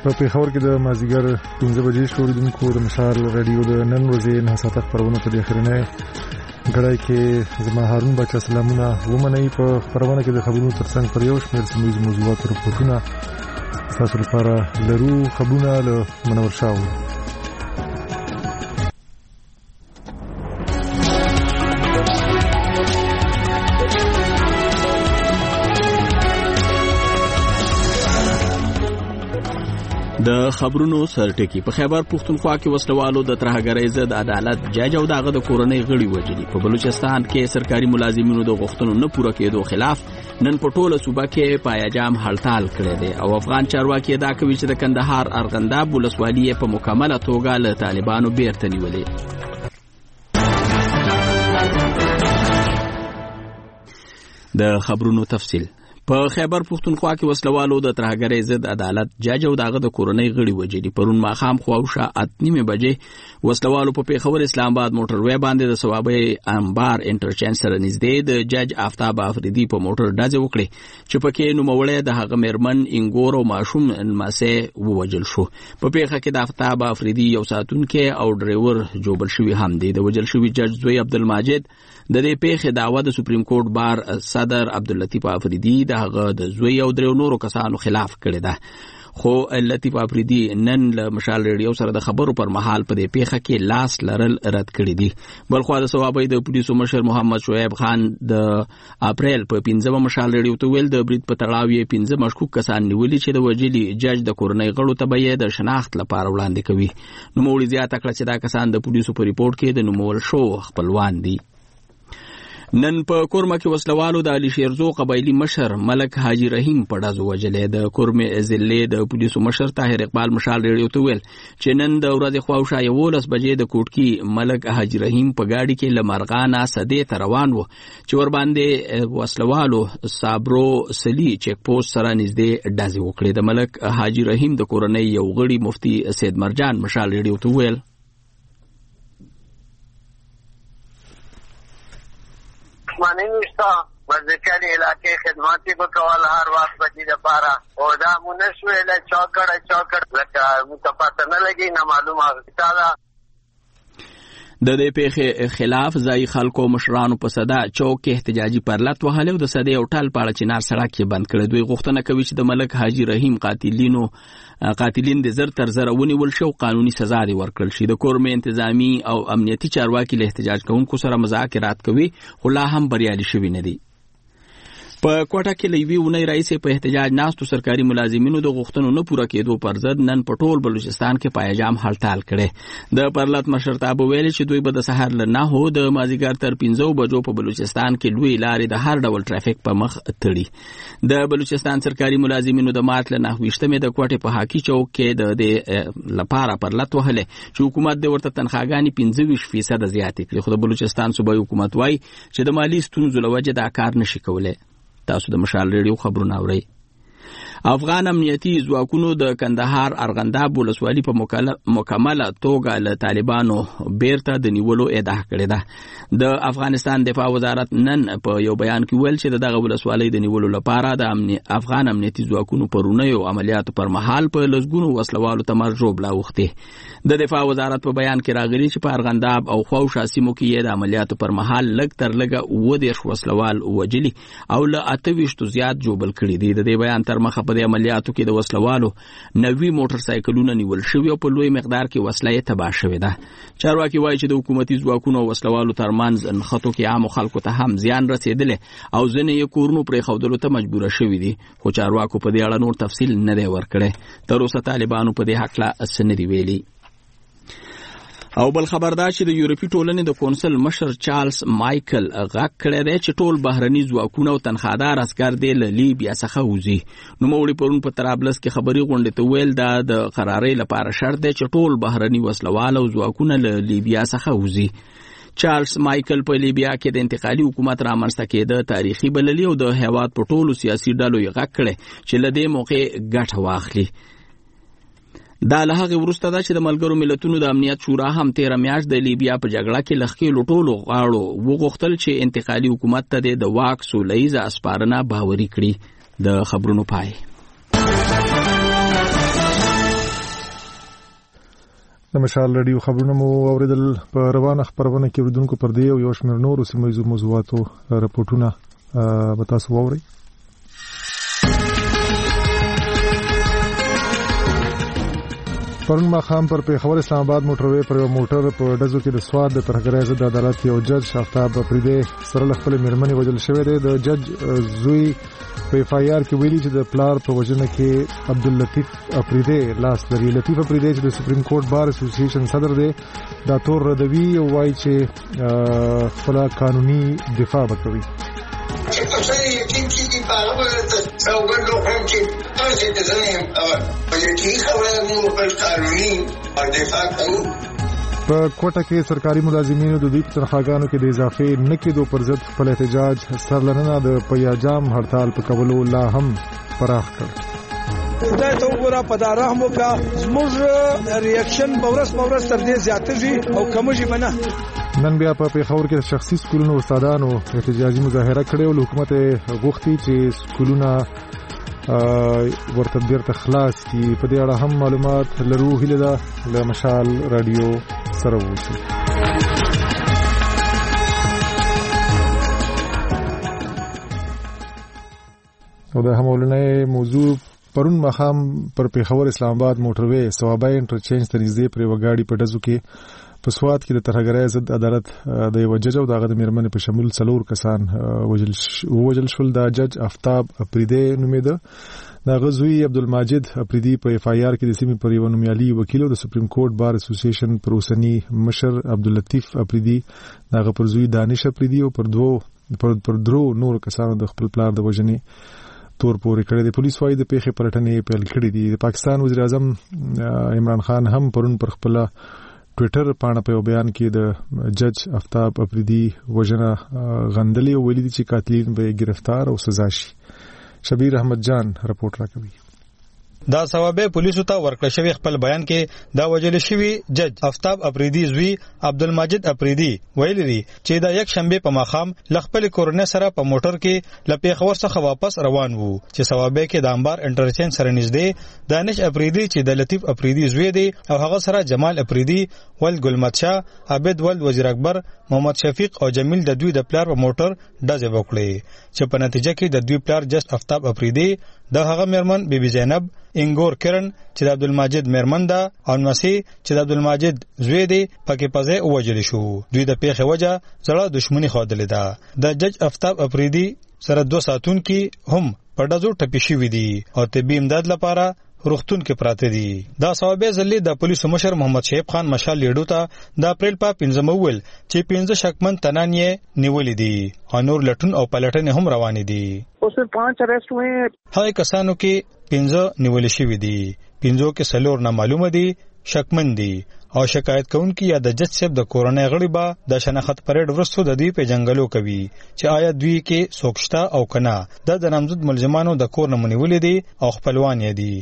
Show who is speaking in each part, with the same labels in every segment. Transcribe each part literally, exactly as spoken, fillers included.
Speaker 1: په پېښور کې د مازدیګر پنځه بجې شو. اوریدونکو د مشال رادیو د نن ورځې نه ساعته خپرونه په دې اخرنۍ غړای کې زما هارون بچا سلامونه ومنئ. په خبرونه کې د خبرونو ترڅنګ پر یو شمېر سیمه موضوعات رپورټونه تاسو لپاره لرو. خبرونه له منور شاو.
Speaker 2: د خبرونو سرټکی. په خیبر پښتونخوا کې وسلوالو د ترهګرۍ ضد عدالت جج او دغه د کورنۍ غړي وژلي. په بلوچستان کې سرکاري ملازمینو د غوښتنو نه پوره کېدو خلاف نن په ټوله صوبه کې پایجام هړتال کړی دی او افغان چارواکي دا کوي چې د کندهار ارغنداب ولسوالۍ په مکمله توګه له طالبانو بیرته نیولې. د خبرونو تفصیل. په خیبر پښتونخوا کې وسلوالو د ترهګرۍ ضد عدالت جج او دغه د کورنۍ غړي وژلي. پرون ماښام خواوشا اتنیمه بجې وسلوالو په پیښور اسلام آباد موټروي باندې د ثوابي انبار انټرچینج سره نږدې د جج آفتاب افریدي په موټر ډزې وکړې چې پکې نوموړی د هغه میرمن انګور او ماشوم لمسه ووجل شو. په پیښه کې د آفتاب افریدي یو ساتونکي او ډرایور جوبل شوی هم دی. د وجل شوی جج زوی عبدالماجد د دې پیښې دعوه د سپریم کورټ بار صدر عبداللطیف افریدي د هغه د زوی او درو نورو کسانو خلاف کړی ده. خو لطیف افریدي نن له مشال ریډیو سره د خبرو پر مهال په دې پیښه کې لاس لرل رد کړی دي. بلخو د ثوابي د پولیسو مشر محمد شعیب خان د اپریل په پنځمه مشال ریډیو ته ویل د برید په تړاو یې پنځه مشکوک کسان نیولي چې د وجلي جج د کورنۍ غړو ته به د شناخت لپاره وړاندې کوي. نوموړي زیاته کړه چې دا کسان د پولیسو په ریپورت کې د نومول شو خپلوان دي. نن په کورمه کې وسلوالو د علي شیرزو قبایلی مشر ملک حاجی رحیم په ډزو وجلې. د کورمه ضلع د پولیسو مشر طاهر اقبال مشال ریډیو ته ویل چې نن د ورځې خواوشا یولس بجې د کوټکی ملک حاجی رحیم په گاډي کې لمرغانا سدې ته روان وو چې ور باندې وسلوالو صابرو سلی چیک پوسټ سره نږدې ډزې وکړې. د ملک حاجی رحیم د کورنۍ یو غړي مفتی سید مرجان مشال ریډیو ته ویل
Speaker 3: معنی نشتا وزکلی علاقه خدماتی بکوال هر وقت بجی دا پارا او دا منشویل چوکڑ چوکڑ لکا متفاتنه لگی نمعلوم آغتا دا.
Speaker 2: د دې پیښې خلاف ځای خلکو مشرانو په صدا چوک کې احتجاجي پرلط وهلې او د صدې او ټال پاړه چنار سړک کې بند کړی. دوی غوښتنه کوي چې د ملک حاجی رحیم قاتلینو قاتلین د زر تر زر ونیول شو قانوني سزا دی ورکړل شي. د کورمه انتظامی او امنیتي چارواکي له احتجاج کوونکو سره مذاکرات کوي خو لا هم بریالي شوي نه دي. په کوټه کې لوی ونی رئیس په احتجاج ناستو سرکاري ملازمینو د غوښتنو نه پوره کېدو پر ضد نن په ټول بلوچستان کې پایجام هړتال کړي. د پرلط مشرتابه ویل چې دوی به د سحر له نهو د مازیګر تر پنځو بجو په بلوچستان کې لوی لارې د هر ډول ټرافیک په مخ تړي. د بلوچستان سرکاري ملازمینو د مارچ له نهویشتمې د کوټې په حاکي چوک کې د دې لپاره پرلط وهلې چې حکومت د ورته تنخواګانې پنځه ویشت فیصد زیاتې کړي. خو د بلوچستان صوبایي حکومت وایي چې د مالی ستونزو له وجې دا کار نشي کولی. تاسو د مشال ریډیو خبرونه اورئ. افغان امنیتي ځواکونو د کندهار ارغنداب ولسوالۍ په مکمله توګه له طالبانو بیرته د نیولو ادعا کړې ده. د افغانستان دفاع وزارت نن په یو بیان کې ویل چې دغه ولسوالۍ د نیولو لپاره د افغان امنیتي ځواکونو پرونیو عملیاتو پر مهال په لسګونو وسلوالو تمر ژوبله اوښتې. د دفاع وزارت په بیان کې راغلي چې په ارغنداب او خواوشا سیمو کې د عملیاتو پر مهال لږ تر لږه اووه دېرش وسلوال وژلي او له اته ویشتو زیات ژوبل کړي دي. د دې بیان تر مخه په دې عملیاتو کې د وسلوالو نوي موټر سایکلونه نیول شوي او په لوی مقدار کې وسله یې تباه شوې ده. چارواکي وایي چې د حکومتي ځواکونو او وسلوالو ترمنځ نښتو کې عامو خلکو ته هم زیان رسېدلی او ځینې یې کورونو پرېښودلو ته مجبوره شوي دي. خو چارواکو په دې اړه نور تفصیل نه دی ورکړی. تر اوسه طالبانو په دې هکله څه نه دي ویلي. او بل خبردار چې د یورپی ټولنې د کونسل مشر چارلز مایکل غږ کړی دی چې ټول بهرني ځواکونه او تنخوادار عسکر دی له لیبیا څخه وځي. نوموړي پرون په طرابلس کې خبري غونډې ته ویل دا د قرارۍ لپاره شرط دی چې ټول بهرني وسلوال او ځواکونه له لیبیا څخه وځي. چارلز مایکل په لیبیا کې د انتقالي حکومت رامنځته کېده تاریخي بللي او د هیواد په ټولو سیاسي ډلو یې غږ کړی چې له دې موقع ګټه واخلي. دا له هغې وروسته ده چې د ملګرو ملتونو د امنیت شورا هم تېره میاشت د لیبیا په جګړه کې له ښکېلو ټولو غاړو وغوښتل چې انتقالي حکومت ته د واک سوله ییزه اسپارنه باوري کړي. د خبرونو پای.
Speaker 1: د مشال رادیو خبرونه مو اوریدل. په روانه خبرونه کې اوریدونکو پر دې او یو شمېر نورو سیمه ییزو موضوعاتو راپورټونه به تاسو واورئ. پرون ماښام پر پیښور اسلام آباد موټروي پر یو موټر په ډزو کې د سواد د ترهګرۍ ضد عدالت یو جج آفتاب اپریدي سره له خپلې مېرمنې وژل شوی دی. د جج زوی په اف آی آر کې ویلي چې د پلار په وژنه کې عبداللطیف اپریدي لاس لري. لطیف اپریدي چې د سپریم کورټ بار اسوسییشن صدر دی دا تور ردوي او وایي چې خپل قانوني دفاع وکړي.
Speaker 4: چې په څه یقین کې دی په هغه ته څوګندو هم چې تاسو د ځنیم په یقین خبره مو په قانوني دفاع کوو.
Speaker 1: په کوټه کې سرکاري ملازمینو د دوی په تنخواګانو کې د اضافه نه کېدو پر ضد خپل احتجاج سرلننه د پیاجام هړتال په کولو لا هم پراخ کړ.
Speaker 5: دا ته وګوره په دارهم وکړه زموږ ریاکشن بورس بورس تر دې زیاتېږي او کمږي بنه.
Speaker 1: نن بیا په پیښور کې شخصي سکولونو استادانو احتجاجي مظاهره کړې او حکومت غوښتي چې سکولونه ورته بیرته خلاص کی. په دې اړه هم معلومات لرو. هیله ده له مشال رادیو سره ووسئ. او د همولنې موضوع پرون ماښام پر پیښور اسلام آباد موټروي ثوابای انټرچینج ته نږدې پر یوه ګاډي په ډزو کې په سواد کې د ترهګرۍ ضد عدالت د یوه جج او د هغه د مېرمنې په شمول څلور کسان ووژل شول. دا جج آفتاب اپریدي نومېده. د هغه زوی عبدالماجد اپریدي په اف آی آر کې د سیمې پر یوه نومیالي وکیل او د سپریم کورټ بار اسوسییشن پر اوسني مشر عبداللطیف اپریدي د هغه پر زوی دانش اپریدي او پر دوو پر درو نور کسانو د خپل پلار د وژنې تور پورې کړی دی. پولیس وايي د پیښې پلټنې پیل کړې دي. د پاکستان وزیر اعظم عمران خان هم پرون پر خپل ټویټر پاڼه په بیان کې د جج آفتاب اپریدي وژنه غندلې او ویلي چې قاتلین به گرفتار او سزا شي. شبیر احمد جان رپورټ راکوي.
Speaker 6: دا ثوابه پولیسو ته ورکړل شوی خپل بیان کې دا وجل شوی جج آفتاب اپریدي زوی عبدالماجد اپریدي ویلي چې دا یک شنبه په ماښام لخپل کورنۍ سره په موټر کې ل پیښور څخه واپس روان وو چې ثوابه کې د انبار انټرچینج سره نږدې دانش اپریدي چې د لطیف اپریدي زوی دی او هغه سره جمال اپریدي ول ګلمت شاه عبد ول وزیر اکبر محمد شفیق او جمیل د دوی د پلار په موټر ډزې وکړې چې په نتیجه کې د دوی پلار جج آفتاب اپریدي د هغه مېرمن بیبي زینب انګور کرن چې د عبدالماجد مېرمن ده او نسی چې د عبدالماجد زوی دی پکې پځه ووجل شو. دوی د پیښې وجه زړه دښمنی خوادلې ده. د جج آفتاب اپریدي سره دو ساتون کې هم په ډزو ټپي شوي دي او طبي امداد لپاره روغتون کې پراته دي. دا ثوابه ځلې د پولیسو مشر محمد شعیب خان مشال لیډو ته د اپریل په پنځم ول چې پنځه شکمن تنان یې نیولې دي او نور لټون او پلټنې هم روانې دي.
Speaker 7: اوس پانچ اریسټ ہوئے.
Speaker 6: هغه کسانو کې پنځه نیول شوي دي. پنځو کې سلور نه معلومه دي شکمن دي او شکایت کوونکی یا د جج صاحب د کورنۍ غړي به د شناخت پریډ ورستو د دوی په جنگلو کوي چې آیا دوی کې سوکشتا او کنا د نامزد ملزمانو د کور نمونې ولې دي او خپلوان یې دي.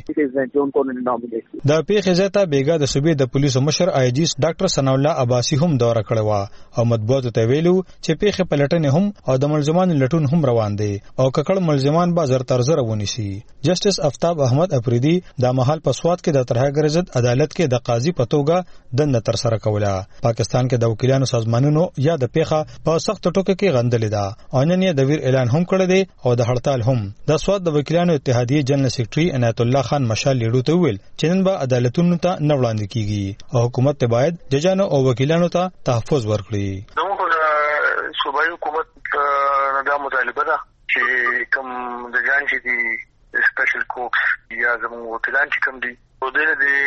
Speaker 6: د پیښې ځای بیګا د صوبې د پولیسو مشر آی جی ډاکټر ثنا الله عباسی هم دوره کړې او مطبوعاتو ته ویلو چې پیښې پلټنې هم او د ملزمانو لټون هم روان دي او ککړ ملزمان به زر تر زر ونیسي. جسټس آفتاب احمد اپریدي د مهال په سواد کې د ترهګرۍ ضد عدالت کې د قاضي په توګه دنده تر سره کوله. پاکستان کې د وکیلانو سازمانونو یا د پیښه په سخت ټوکو کې غندلې ده او نن یې د ویر اعلان هم کړی دی او د هړتال هم. د سواد د وکیلانو اتحادیې جنرال سیکریټري عنایت الله خان مشال لیډو ته ویل چې نن به عدالتونو ته نه وړاندې کیږي او حکومت ته باید ججانو او وکیلانو ته تحفظ ورکړي.
Speaker 3: نو صوبایي حکومت نه دا مطالبه ده چې کوم د جان چې دی سپیشل کوکس یا زموږ وکیلان چې کوم دي او د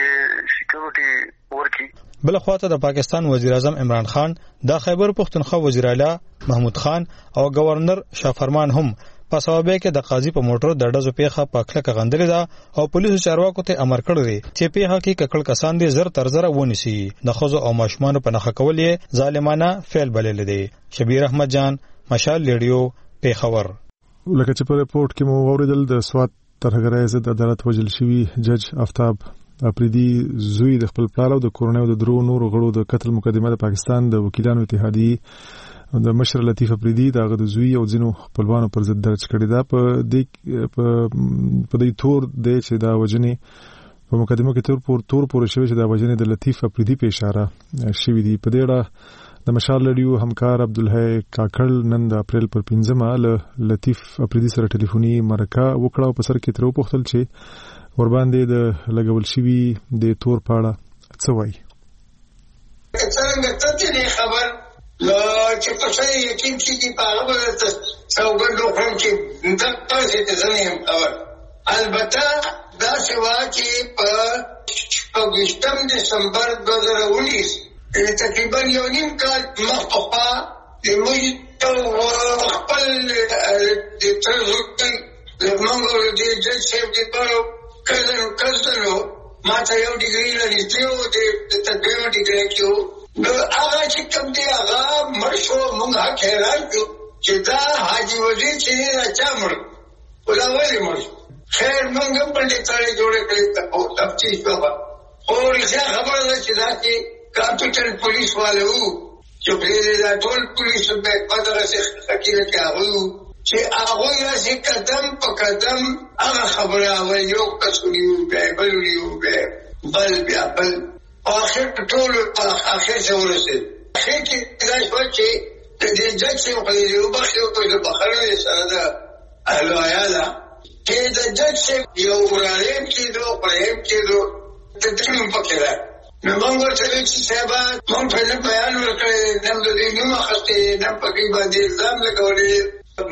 Speaker 3: سکیورټي ورکی.
Speaker 6: بل خواته د پاکستان وزیر اعظم عمران خان د خیبر پختونخوا وزیر اعلی محمود خان او گورنر شافرمان هم په سوابه کې د قاضي په موټر د ډزو پیښه په کلک غندلې ده او پولیسو چارواکو ته امر کړی دی چې پیښه کې ککړ کسان دي زر تر زر ونیسي. د خزو او ماشومان په نخښه کول یې ظالمانه فعل بلل دي. شبیر احمد جان مشال لیډیو پیښور.
Speaker 1: لکه چې په ریپورت کې مو اوریدل د سواد ترهګرۍ ضد عدالت وژل شوی جج آفتاب اپریدي زوی د خپل پلار او د کورنۍ د درو نورو غړو د قتل مقدمه د پاکستان د وکیلانو اتحادیې د مشر لطیف اپریدي دغه د زوی او ځینو خپلوانو پر ضد درج کړی دا په دې په دې تور د چې دا وجنې په مقدمه کې تور پور تور پور شوی چې د وجنې د لطیف افریدي په اشاره شوی دی. په دې اړه د مشال رادیو همکار عبدالحی کاکړ نن د اپریل پر پنځمه له لطیف افریدي سره ټلیفوني مرکه وکړه او په سر کې تر وپوښتل چې ور باندې د لګول شوی د تور پاړه څه وایي.
Speaker 4: څنګه ته دې خبر لا چې په څه یقین کیږي په هغه باندې څوګندو کوم چې دا تاسو ته زنیم خبر. البته دا سوا چې په پنځم دسمبر دوه زره اوولس تقریبا یو نیم کال مخکې د موږ ته خپل د ترځوي د منګول د جج صاحب د پاره کله کله ما ته یو ډیګري لري چې یو د تدریو ډیګري کې نو هغه چې کوم دی هغه مرشو موږ حیران یو چې دا حاجی وزیر چې راځه مړ ولا ولې مړ خیر موږ په دې تړي جوړ کړی ته تفتیش وکړه او رښتیا خبره ده چې دا چې کاپټل پولیس والو چې په دې ټول پولیس په بدره څخه حقیقت کې هغه چې هغه یې قدم په قدم هغه خبره او یو کسونیو به بلویو به بل بیا بل اخر ټول اخر څه ورسېد. اخر کې دا چې د دې جج څخه په یو بخښو په بخښنه سره ده الویاله چې د جج څخه یو وراریم کېدو پرېم کېدو د دې په کې ده. نو موږ ورته چې سبا موږ په بیان ورکړی نن د دې نوم اخستې نن په کې باندې الزام لګولې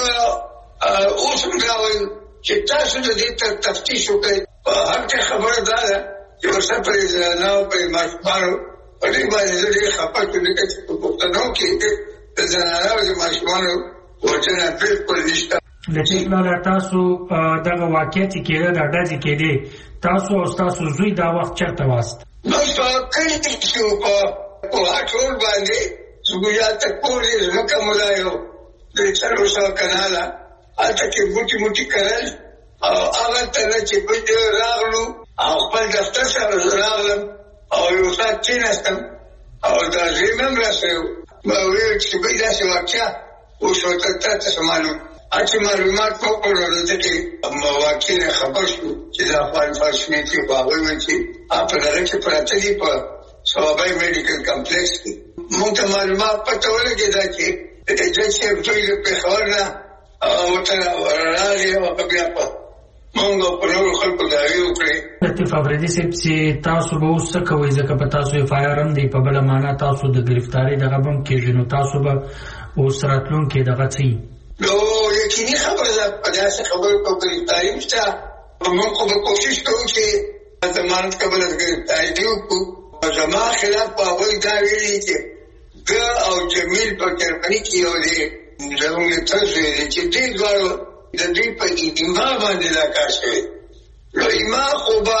Speaker 4: موږ اوس هم راوایو چې تاسو د دې تفتیش وکړئ. هر خبره دا ده چې ورسره پرې نه په ماشومانو په دې باندې ډېر خپه کېږي چې په پښتنو کې د زنانو د ماشومانو وجنه بالکل نشته.
Speaker 8: لکه لاله تاسو دغه واقعیت کې دا ډازې کېدې تاسو او تاسو زوی دا وخت چرته واست؟
Speaker 4: نو څه کړی چې په په ټول باندې زګیا ته کورې زمکه مولایو د څلور سو کاناله اته کې بوټي موټي کړل او هغه ته چې بده راغلو او خپل دفتر سره راغلم او یو څه چیناستم او دا زمم راسو ما ویل چې بده څه واقعیا او شو ته تاسو معلوم اته معلومات په اړه د دې مواقع خبر شو چې دا خپل فرشمي کې باور وچی په دغه کې پراته دي په صوابای میډیکل کمپلیکس کې موږ ته معلومات پته ولګېده چې د جج صاحب دوی په خبرنا او ته راځي او بیا په موږ په نور خلکو دا وکړي.
Speaker 8: لطیف افریدي صاحب چې تاسو به اوس څه کوئ ځکه په تاسو اف آی آر هم دی په بله معنا تاسو د ګرفتارۍ دغه به هم کېږي نو تاسو به اوس راتلونکي دغه څه
Speaker 4: نو یقیني خبره ده په داسې خبرو په ګرفتارۍ شته موږ خو به کوشش کوو چې ضمانت قبل از ګرفتارۍ دی وکړو. زما خلاف په هغوی دا ویلي چې ده او جمیل په جرمني کې یو دی زموږ تاسو ویلي چې دې دواړو د دوی په ایما باندې دا کار شوی. نو ایما خو به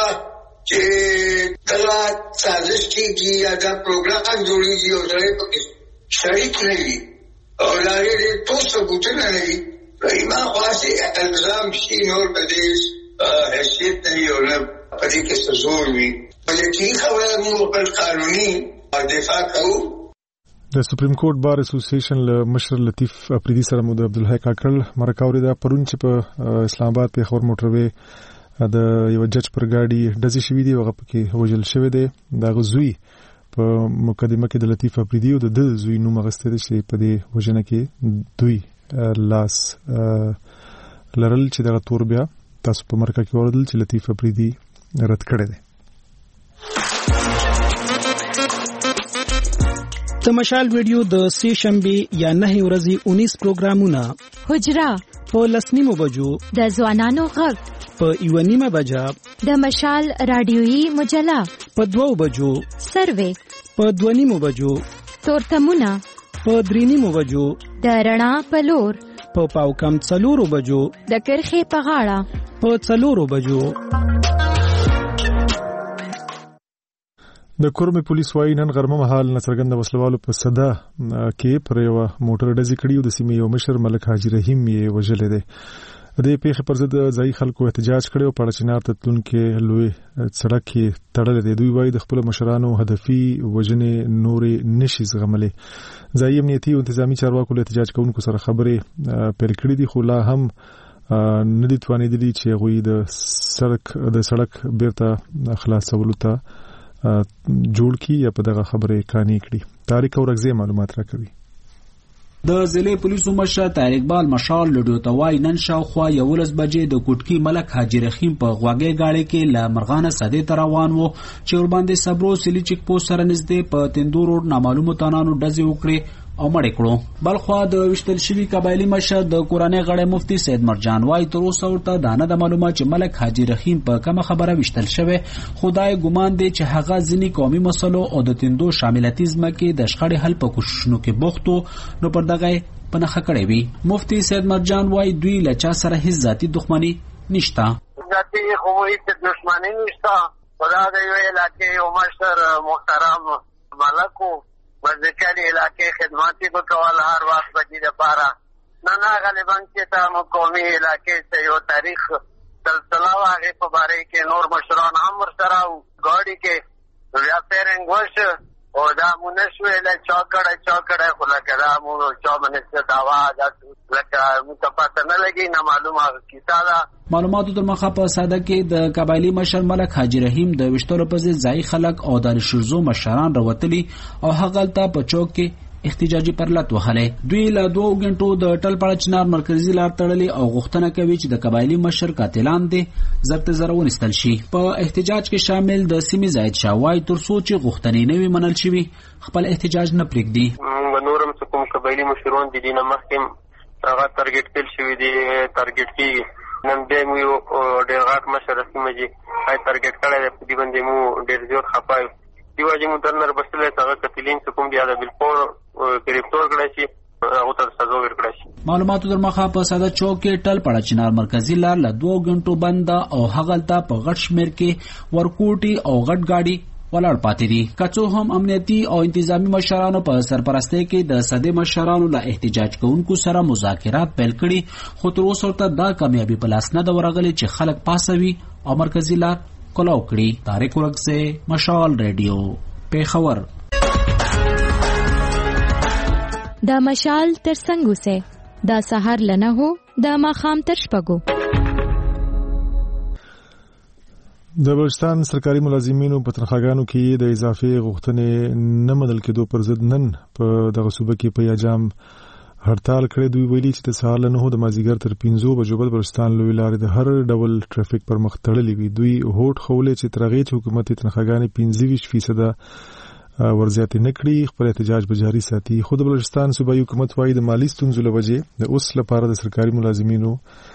Speaker 4: چې کله سازش کېږي یا دا پروګرام جوړېږي او سړی پکې شریک نه وي او لارې دې ټول ثبوتونه نه وي نو ایما خواستې الزام شي نور په دې حیثیت نه وي او نه په دې کې څه زور وي. یقیني خبره موږ خپل قانوني دفاع کوو.
Speaker 1: د سپریم کورټ بار اسوسییشن له مشر لطیف افریدي سره مو د عبدالحی کاکړ مرکه اورېده. پرون چې په اسلام آباد پیښور موټروي د یو جج پر ګاډي ډزې شوي دي او هغه پکې وژل شوی دی. د هغه زوی په مقدمه کې د لطیف افریدي او د ده زوی نوم اخیستی دی چې په دې وژنه کې دوی لاس لرل چې دغه تور بیا تاسو په مرکه کې واورېدل چې لطیف افریدي رد کړی دی.
Speaker 9: د مشال ویډیو د سه شنبه یا نه ورځې اونیس پروګرامونه
Speaker 10: حجرا
Speaker 9: په لسنیمو بجو
Speaker 10: د ځوانانو غږ
Speaker 9: په یو نیمه بجا
Speaker 10: د مشال رادیويي مجله
Speaker 9: په دوو بجو
Speaker 10: سروې
Speaker 9: په دوه نیمو بجو
Speaker 10: تورتمونه
Speaker 9: په درې نیمو بجو
Speaker 10: د رڼا په لور
Speaker 9: په پاو کم څلورو بجو
Speaker 10: د کرخې په غاړه
Speaker 9: په څلورو بجو.
Speaker 1: د کورمې پولیس وايي نن غرمه مهال نڅرګند وسلوالو په صدا کې پر یو موټر ډزې کړي او د سیمې یو مشر ملک حاجی رحیم یې وژلی دی. د دې پیښې پر ضد ځایي خلکو احتجاج کړی او په چنار ته تلونکي لوی سړک کې تړلی دی. دوی وايي د خپلو مشرانو هدفي وژنې نورې نشي زغملی. ځایي امنیتي او انتظامي چارواکو له احتجاج کوونکو سره خبرې پیل کړې دي خو لا هم نه دي توانېدلي چې هغوی د سړک د سړک بیرته خلاصولو ته جوړ کړي یا په دغه خبرې قانع کړي. طارق اورکزی معلومات راکوي.
Speaker 11: د ضلع پولیسو مشر طارق اقبال مشال لډو توای نن شاوخوا یولس بجې د کوټکی ملک حاجی رحیم په غواګي گاړي کې ل مرغانه سده تر روان وو چې ور باندې صبرو سلی چک پوسټ سره نږدې په تندور روډ نامعلومو تنانو ډزې وکړي او مړ کړو. بلخوا د وشتل شوی قبایلی مشر د قرآنی غړی مفتی سید مرجان وای تر اوسه ورته دانه د معلومات چې ملک حاجی رحیم په کومه خبره وشتل شوی خدای ګمان دی چې هغه ځینی قومي مسلو او د تندو شاملتیزم کې د شخړې حل په کوششونو کې بوختو نو پر دغه پنخه کړې وی. مفتی سید مرجان وای دوی لچا سره هیڅ ذاتی دښمنی نشتا.
Speaker 3: ذاتی خو هیڅ دښمنی نشتا. خدا دې وی علاقې او مشر محترم ملکو وزکلی علاقې خدماتي وکول هر وخت بجې د پاره نه نه غالبا چې ته قومي علاقې ته یو تاریخ سلسله واغې په باره کې نور مشران هم ورسره ګاډي کې بیا پیرنګ وش او دا مونږ شوې له چاکړه چاکړه خو لکه دا مونږ چا باندې داوا دا لکه متفاته نه لګي نه معلومه کیسه ده.
Speaker 11: معلوماتو تر مخه په ساده کې د قبایلی مشر ملک حاجی رحیم د وشتلو په ځای خلک او د شرزو مشران راوتلي او هغه ته په چوک کې احتجاجي پرلط وهلې. دوی له دوه غنټو د ټلپړ چنار مرکزی لار تړلې او غوښتنه کوي چې د قبایلی مشر قاتلان دي زرت زرون استل شي. په احتجاج کې شامل د سیمې زاید شاوای تر سوچ غوښتنې نوي منل شي خپل احتجاج نه پرېږدي.
Speaker 12: نورم کوم قبایلی مشرون دي نه مخکم هغه ټارګټ کړل شوی دي ټارګټ کې نن دې مو ډېر غاټ مشر سیمه جي هاي ټارګټ کړل په دې باندې مو ډېر زیات خپای دیو چې مو درنر بسله هغه کتلین کوم بیا د بالکل گرفتار کړی شي او تر سزا ورکړی شي.
Speaker 11: معلوماتو در مخه په ساده چوک کې ټل پړ چنار مرکزی لار له دوه غنټو بند او هغه ته په غټ شمیر کې ورکوټي او غټ گاډي ولاړ پاتې دي. کڅو هم امنیتي او انتظامی مشرانو په سرپرستی کې د صدې مشرانو له احتجاج کوونکو سره مذاکرات پیل کړي خو تر اوسه ورته دا کامیابي په لاس نه ده ورغلې چې خلک پاسوي او مرکزی لار کلاو کړي. طارق اورکزی مشال ریډیو پیښور.
Speaker 10: دا مشال تر څنګه سه دا سحر لنه هو دا ماخام تر شپګو.
Speaker 1: د بلوچستان سرکاري ملازمینو په تنخواګانو کې د اضافي غوښتنې نه منل کېدو پر ضد نن په دغه صوبه کې په یاجام هړتال کړی. دوی ویلي چې د سهار نه د مازیګر تر پنځو بجو بل بلوچستان لوی لارې د هر ډول ټرافیک پر مخ تړلې وي. دوی هوټ خولې چې تر هغې چې حکومت تنخواګانې پنځه ویشت فیصده ورزیاتې نه کړي خپل احتجاج به جاري ساتي. خو د بلوچستان صوبایي حکومت وایي د مالي ستونزو له وجې د اوس لپاره د سرکاري ملازمینو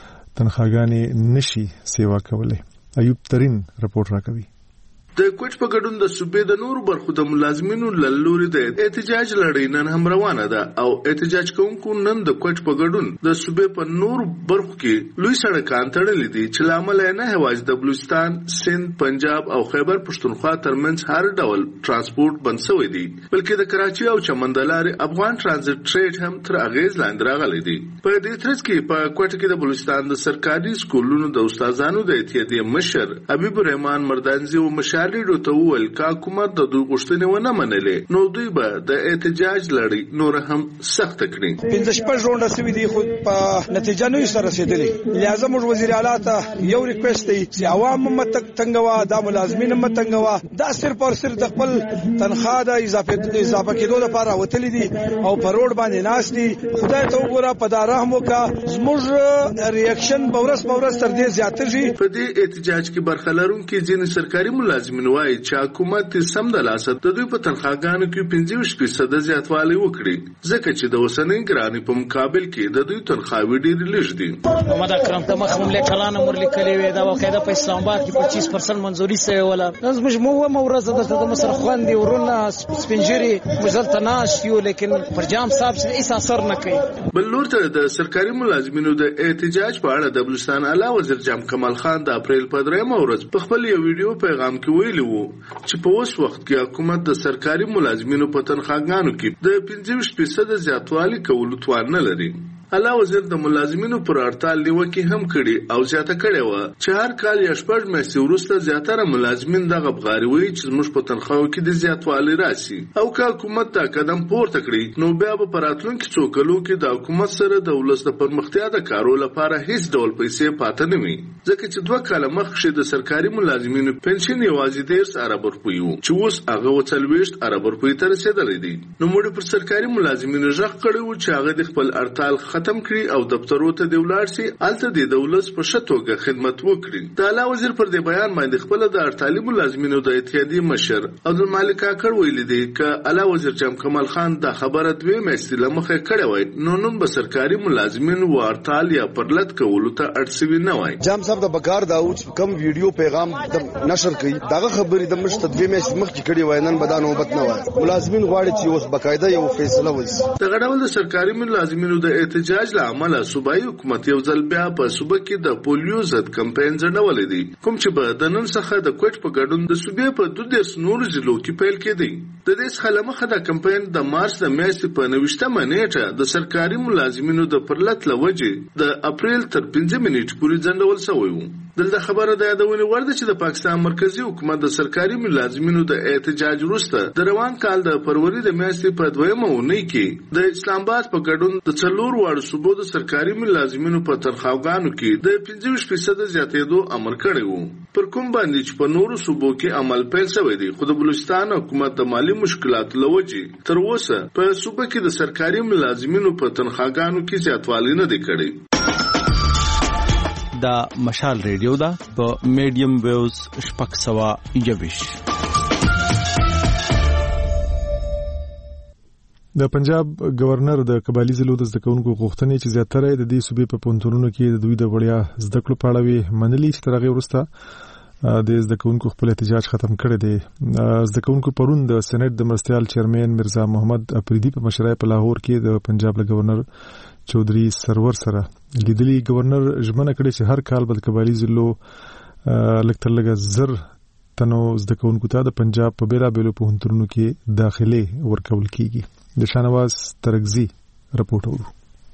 Speaker 1: تنخواګانې نشي سیوا کولی. ایوب ترین رپورټ راکوي.
Speaker 13: د کوچ په ګډون د صوبې د نورو برخو د ملازمینو لوري د احتجاج لړۍ نن هم روانه ده او احتجاج کوونکو نن د کوچ په ګډون د صوبې په نورو برخو کې لوی سړکان تړلي دي چې لامل نه هواج د بلوچستان، سند، پنجاب او خیبر پښتونخوا ترمنځ هر ډول ترانسپورت بند شوی دی بلکې د کراچي او چمندلارې افغان ترانزیت ټریډ هم تر اغیز لاندې راغلی دی. په دې ترڅ کې په کوټ کې د بلوچستان د سرکاري سکولونو د استادانو د اتحادیې مشر حبیب الرحمن مردانزي او مشر لیدو ته وویل که حکومت د دوی غوښتنې ونه منلې نو دوی به د احتجاج لړۍ نور هم سخته کړي.
Speaker 5: پنځه شپږ رونډه سوي دي خو په نتیجه نه سره رسېدلې. لہذا موږ وزیر اعلی ته یو ریکوست دی چې عوام هم تنګوا دا ملازمین هم تنګوا دا صرف او صرف د خپل تنخواه د اضافه اضافه کېدو لپاره وتلي دي او په روډ باندې ناس دي. خدای ته وګوره په دا رحم وکړه زموږ ریاکشن بورس بورس تر دې زیاته شي.
Speaker 13: په دې احتجاج کې برخه لرونکي ځینې سرکاري ملازمین وایي چې حکومت سم د لاسه د دوی په تنخواګانو کې پنځه ویشت فیصد زیاتوالی وکړي ځکه چې د اوسنۍ ګرانۍ په مقابل کې د دوی تنخواوې ډېرې لږ دي.
Speaker 14: محمد اکرم ته مخ هم لیټرانه مور لیکلې وې دا واقعا په اسلام آباد کې پچیس درصد منځوري سوی ولا زموږ مو مورزه د مصر خوندې ورونه سپنجري مزلته ناش یو لیکن پرجام صاحب څه هیڅ اثر نه کوي.
Speaker 13: بل لور ته د سرکاري ملازمینو د احتجاج په اړه د بلوچستان اعلی وزیر جام کمال خان د اپریل په درېیمه ورځ په خپل یو ویډیو پیغام کې ویلي وو چې په اوس وخت کې حکومت د سرکاري ملازمینو په تنخواګانو کې د پنځه ویشت فیصد زیاتوالی کولو توان نه لري. اعلی وزیر د ملازمینو پر هړتال نیوکه هم کړي او زیاته کړې و چې هر کال یا شپږ میاشتې وروسته زیاتره ملازمین دغه بغاروي چې موږ په تنخواو کې د زیاتوالي راشي او که حکومت دا قدم پورته کړي نو بیا به په راتلونکي څو کلو کې د حکومت سره د ولس د پرمختیا د کارو لپاره هیڅ ډول پیسې پاتې نه وي ځکه چې دوه کاله مخکې د سرکاري ملازمینو پنشن یوازې دیرش ارب روپۍ و چې اوس هغه څلوېښت ارب روپۍ ته رسېدلی دی. نو موږ پر سرکاري ملازمینو غږ کړی و چې هغه د خپل هړتال ختم کړي او دفترو ته د ولاړ شي هلته د دولت په ښه توګه خدمت وکړي. د اعلی وزیر پر دې بیان باندې خپله د هړتالي ملازمینو د اتحادیې مشر عبدالمالک کاکړ ویلي دی که اعلی وزیر جام کمال خان دا خبره دوې میاشتې له مخکې کړې وای نو نن به سرکاري ملازمین و هړتال یا پرلط کولو ته اړ سوي نه وای.
Speaker 15: جام صاحب د بکار دا چې کم ویډیو پیغام د نشر کړي داغه خبرې د مشت دوه میاشتې مخکې کړي وای نن به دا نوبت نه وای. ملازمین غواړي چې اوس باقاعده یو فیصله وشي.
Speaker 13: دغه ډول د سرکاري ملازمینو د احتجاج له امله صوبایي حکومت یو ځل بیا په صوبه کې د پولیو ضد کمپاین ځنډولی دی کوم چې به د نن څخه د کوټ په ګډون د صوبې په دوه دېرش نورو ضلعو کې پیل کېدی. د دې څخه له مخه د کمپاین د مارچ د میاشتې په نویشتمه نیټه د سرکاري ملازمینو د پرلط له وجې د اپریل تر پنځمې نیټې پورې ځنډول شوی و. دلته خبره د یادونې وړ ده چې د پاکستان مرکزی حکومت د سرکاري ملازمینو د احتجاج وروسته د روان کال د فروری د میاشتې په دویمه اونۍ کې د اسلام آباد په ګډون د څلور واړو صوبو د سرکاري ملازمینو په تنخواګانو کې د پنځه ویشت فیصده زیاتېدو امر کړی و پر کوم باندې چې په نورو صوبو کې عمل پیل شوی دی. خو د بلوچستان حکومت د مالی مشکلاتو له وجې تر اوسه په صوبه کې د سرکاري ملازمینو په تنخواګانو کې زیاتوالی نه دی کړی.
Speaker 2: دا مشال ریډیو دا په میډیم ویوز شپږ سوه یوویش.
Speaker 1: د پنجاب گورنر د قبایلی ضلعو د زده کوونکو غوښتنې چې زیاتره د دې صوبې په پوهنتونونو کې د دوی د وړیا زده کړو په اړه وي منلي چې تر هغې وروسته د زده کوونکو خپل احتجاج ختم کړی دی. زده کوونکو پرون د سېنات د مرستیال چیرمن مرزا محمد افریدي په مشرۍ په لاهور کې د پنجاب له گورنر چودھری سرور سره لیدلی. گورنر ژمنه کړې چې هر کال به د قبایلی ضلعو لږ تر لږه زر تنو زده کوونکو ته د پنجاب په بېلابېلو پوهنتونونو کې داخلې ورکول کیږي. د شانواز ترګزي رپورټ اورو.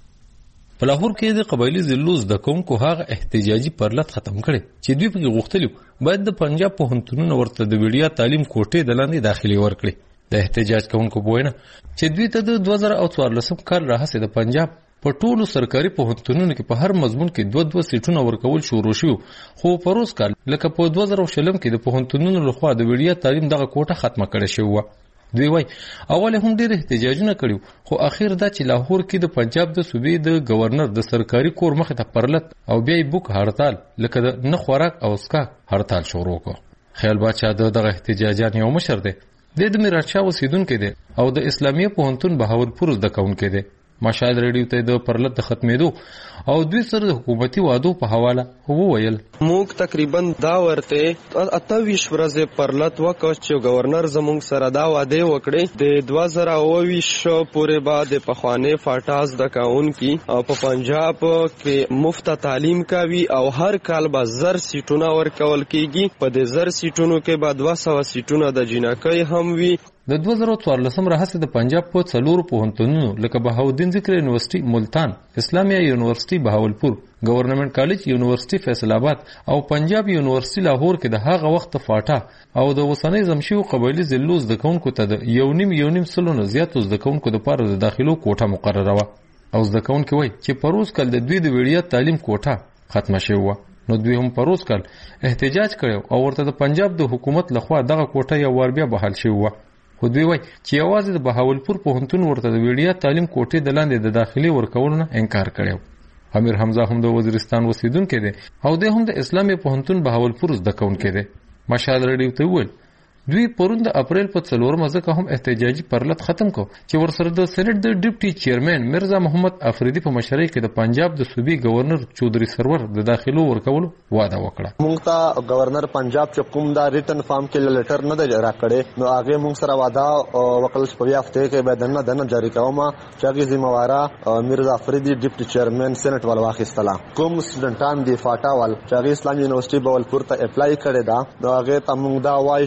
Speaker 16: په لاهور کې د قبایلی ضلعو زده کوونکو هغه احتجاجي پرلط ختم کړي چې دوی پکې غوښتلي باید د پنجاب پوهنتونونو ورته د وړیا تعلیم کوټې د لاندې داخلي ورکړي. د احتجاج کوونکو په وینا چې دوی ته د دوه زره او څوارلسم کال راهیسې د پنجاب په ټولو سرکاري پوهنتونونو کې په هر مضمون کې دوه دوه سیټونه ورکول شروع شو خو په روز کال لکه په دوه زره شلم کې د پوهنتونونو لخوا د وړیا تعلیم دغه کوټه ختمه کړې شوې و. دوی وای اول هم ډېر احتجاجونه کړیو خو اخیر دا چې لاهور کې د پنجاب د صوبې د گورنر د سرکاري کور مخې ته پرلط او بیا یې بوک هړتال لکه د نه خوراک او اسکاک هړتال شروع کړ. خیال بادشاه دغه احتجاجان یو مشر دی د میراتشاه اوسیدونکی دی او د اسلامیه پوهنتون بهاولپور زده کوونکی دی. مشال ریډیو ته د پرلط د ختمېدو او دوی سره د حکومتي وعدو په حواله وویل
Speaker 17: موږ تقریبا دا ورته اته ویشت ورځې پرلط وکړ چې گورنر زموږ سره دا وعده وکړي د دوه زره اوه ویشت پورې به د پخوانۍ فاټا زده کوونکي او په پنجاب کې مفت تعلیم کوي او هر کال به زر سیټونه ورکول کیږي. په دې زر سیټونو کې به دوه سوه سیټونه د جنکۍ هم وي.
Speaker 16: د دوه زره څوارلسم راهیسې د پنجاب په څلورو پوهنتونونو لکه بهاودین ذکر یونیورسيټي ملتان، اسلامیه یونیورسيټي بهاولپور، گورنمنت کالج یونیورسيټي فیصل آباد او پنجاب یونیورسيټي لاهور کې د هغه وخت فاټا او د وسنۍ زمشیو قبایلی ضلعو زده کوونکو ته د یو نیم یو نیم سلو نه زیاتو زده کوونکو لپاره د داخلو کوټه مقرره وه او زده کوونکي وایي چې په روز کال د دوی د وړیا تعلیم کوټه ختمه شوې وه. نو دوی هم په روز کال احتجاج کړی او ورته د پنجاب د حکومت لخوا دغه کوټه یو وار بیا بحال شوې وه. خو دوی وایي چې یوازې د بهاولپور پوهنتون ورته د وړیا تعلیم کوټې د لاندې د داخلي ورکولو نه انکار کړی. امیر حمزه هم د وزیرستان اوسیدونکی دی او دی هم د اسلامي پوهنتون بهاولپور زده کوونکی دی. مشال ریډیو ته وویل دوی پرون د اپریل په څلورمه ځکه هم احتجاجي پرلط ختم کو چې ورسره د سېنات د ډیپټي چیرمن مرزا محمد افریدي په مشرۍ کې د پنجاب د صوبې گورنر چودھری سرور د داخلو ورکولو وعده وکړه.
Speaker 18: موږ ته گورنر پنجاب چې کوم دا ریټن فارم کې لیټر نه دی راکړی نو هغه موږ سره وعده وکړل چې په یو هفته کې به دنه دنه جاری کوم چې هغه ذمہواره مرزا افریدي ډیپټي چیرمن سېنات ول واخیستله. کوم سټډنټان دی فاټا ول چې هغه اسلامي یونیورسيټي بهاولپور ته اپلای کړی دا نو هغه ته موږ دا وایي چې موږ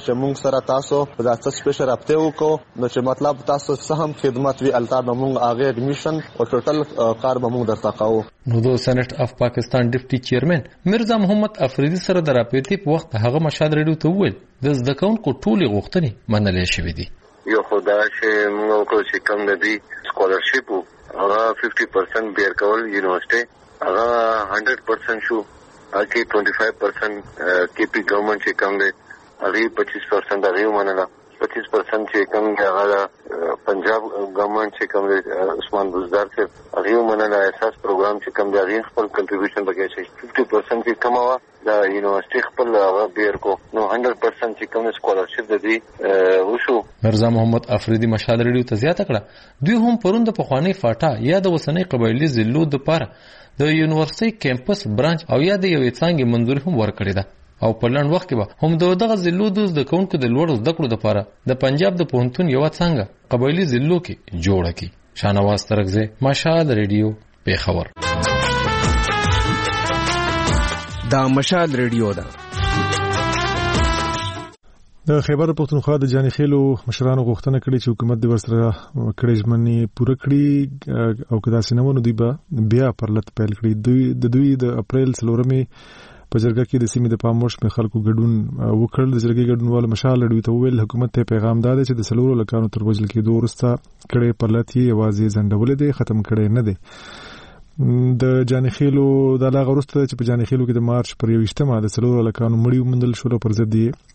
Speaker 18: سره تاسو دا څه سپیشل رابطه وکړو نو چې مطلب تاسو سهم خدمت وی التا به موږ هغه اډمیشن او ټوټل کار به موږ درته کوو.
Speaker 16: نو د سېنات اف پاکستان ډیپټي چیرمن مرزا محمد افریدي سره د راپېتی په وخت هغه مشال ریډیو ته وویل د زده کوونکو ټولې غوښتنې منلې شوې دي.
Speaker 19: یو خدای چې موږ کو چې کوم د دې سکالرشپ هغه پچاس پرسنټ بیر کول یونیورسيټي هغه سل پرسنټ شو اکی پنځه پنځه پرسنټ کې پی ګورنمنت چې کوم دی هغه پچیس پرسنټ هغه منله پچیس پرسنټ چې کوم دی هغه پنجاب ګورنمنت چې کوم دی عثمان بزدار چې هغه منله اساس پروګرام چې کوم دی هغه خپل کنټریبیوشن پکې شي پچاس پرسنټ کې کم وا دا یونیورسيټي خپل هغه بیر کو نو سل پرسنټ چې کوم سکالرشپ د دې وشو.
Speaker 16: مرزا محمد افریدي مشال ریډیو ته زیاته کړه دوی هم پروند په خواني فاټا یا د وسنۍ قبایلی ضلعو د پاره د یونیورسيټي کیمپس برانچ او یا د یوې څنګه منځوري هم ورکړی ده او په لړن وخت کې به هم دغه ضلعو د کوونکو د لوړ زده کړو لپاره د پنجاب د پوهنتون یو څنګه قبایلی ضلعو کې جوړه کی. شانواز ترغزه مشال ریډیو پیښور.
Speaker 20: دا مشال ریډیو ده.
Speaker 1: د خیبر پختونخوا د جاني خېلو مشرانو غوښتنه کړې چې حکومت د ورسره کړې ژمنې پوره کړي او کدا سينمونو دی به بیا پرلط پیل کړي. دوی د دوی د اپریل څلورمې په جرګه کې د سیمې د پاموش په خلکو ګډون وکړل. د جرګې ګډونوال مشال لړوي ته وویل حکومت ته پیغام داده چې د سلورو لکانو تر وجل کې دوه ورسته کړې پرلط یې یوازې ځنډولې دي ختم کړي نه دي. د جاني خېلو د لاغ ورسته چې په جاني خېلو کې د مارچ پر یوشتمه د سلورو لکانو مړی ومندل شو پر ضد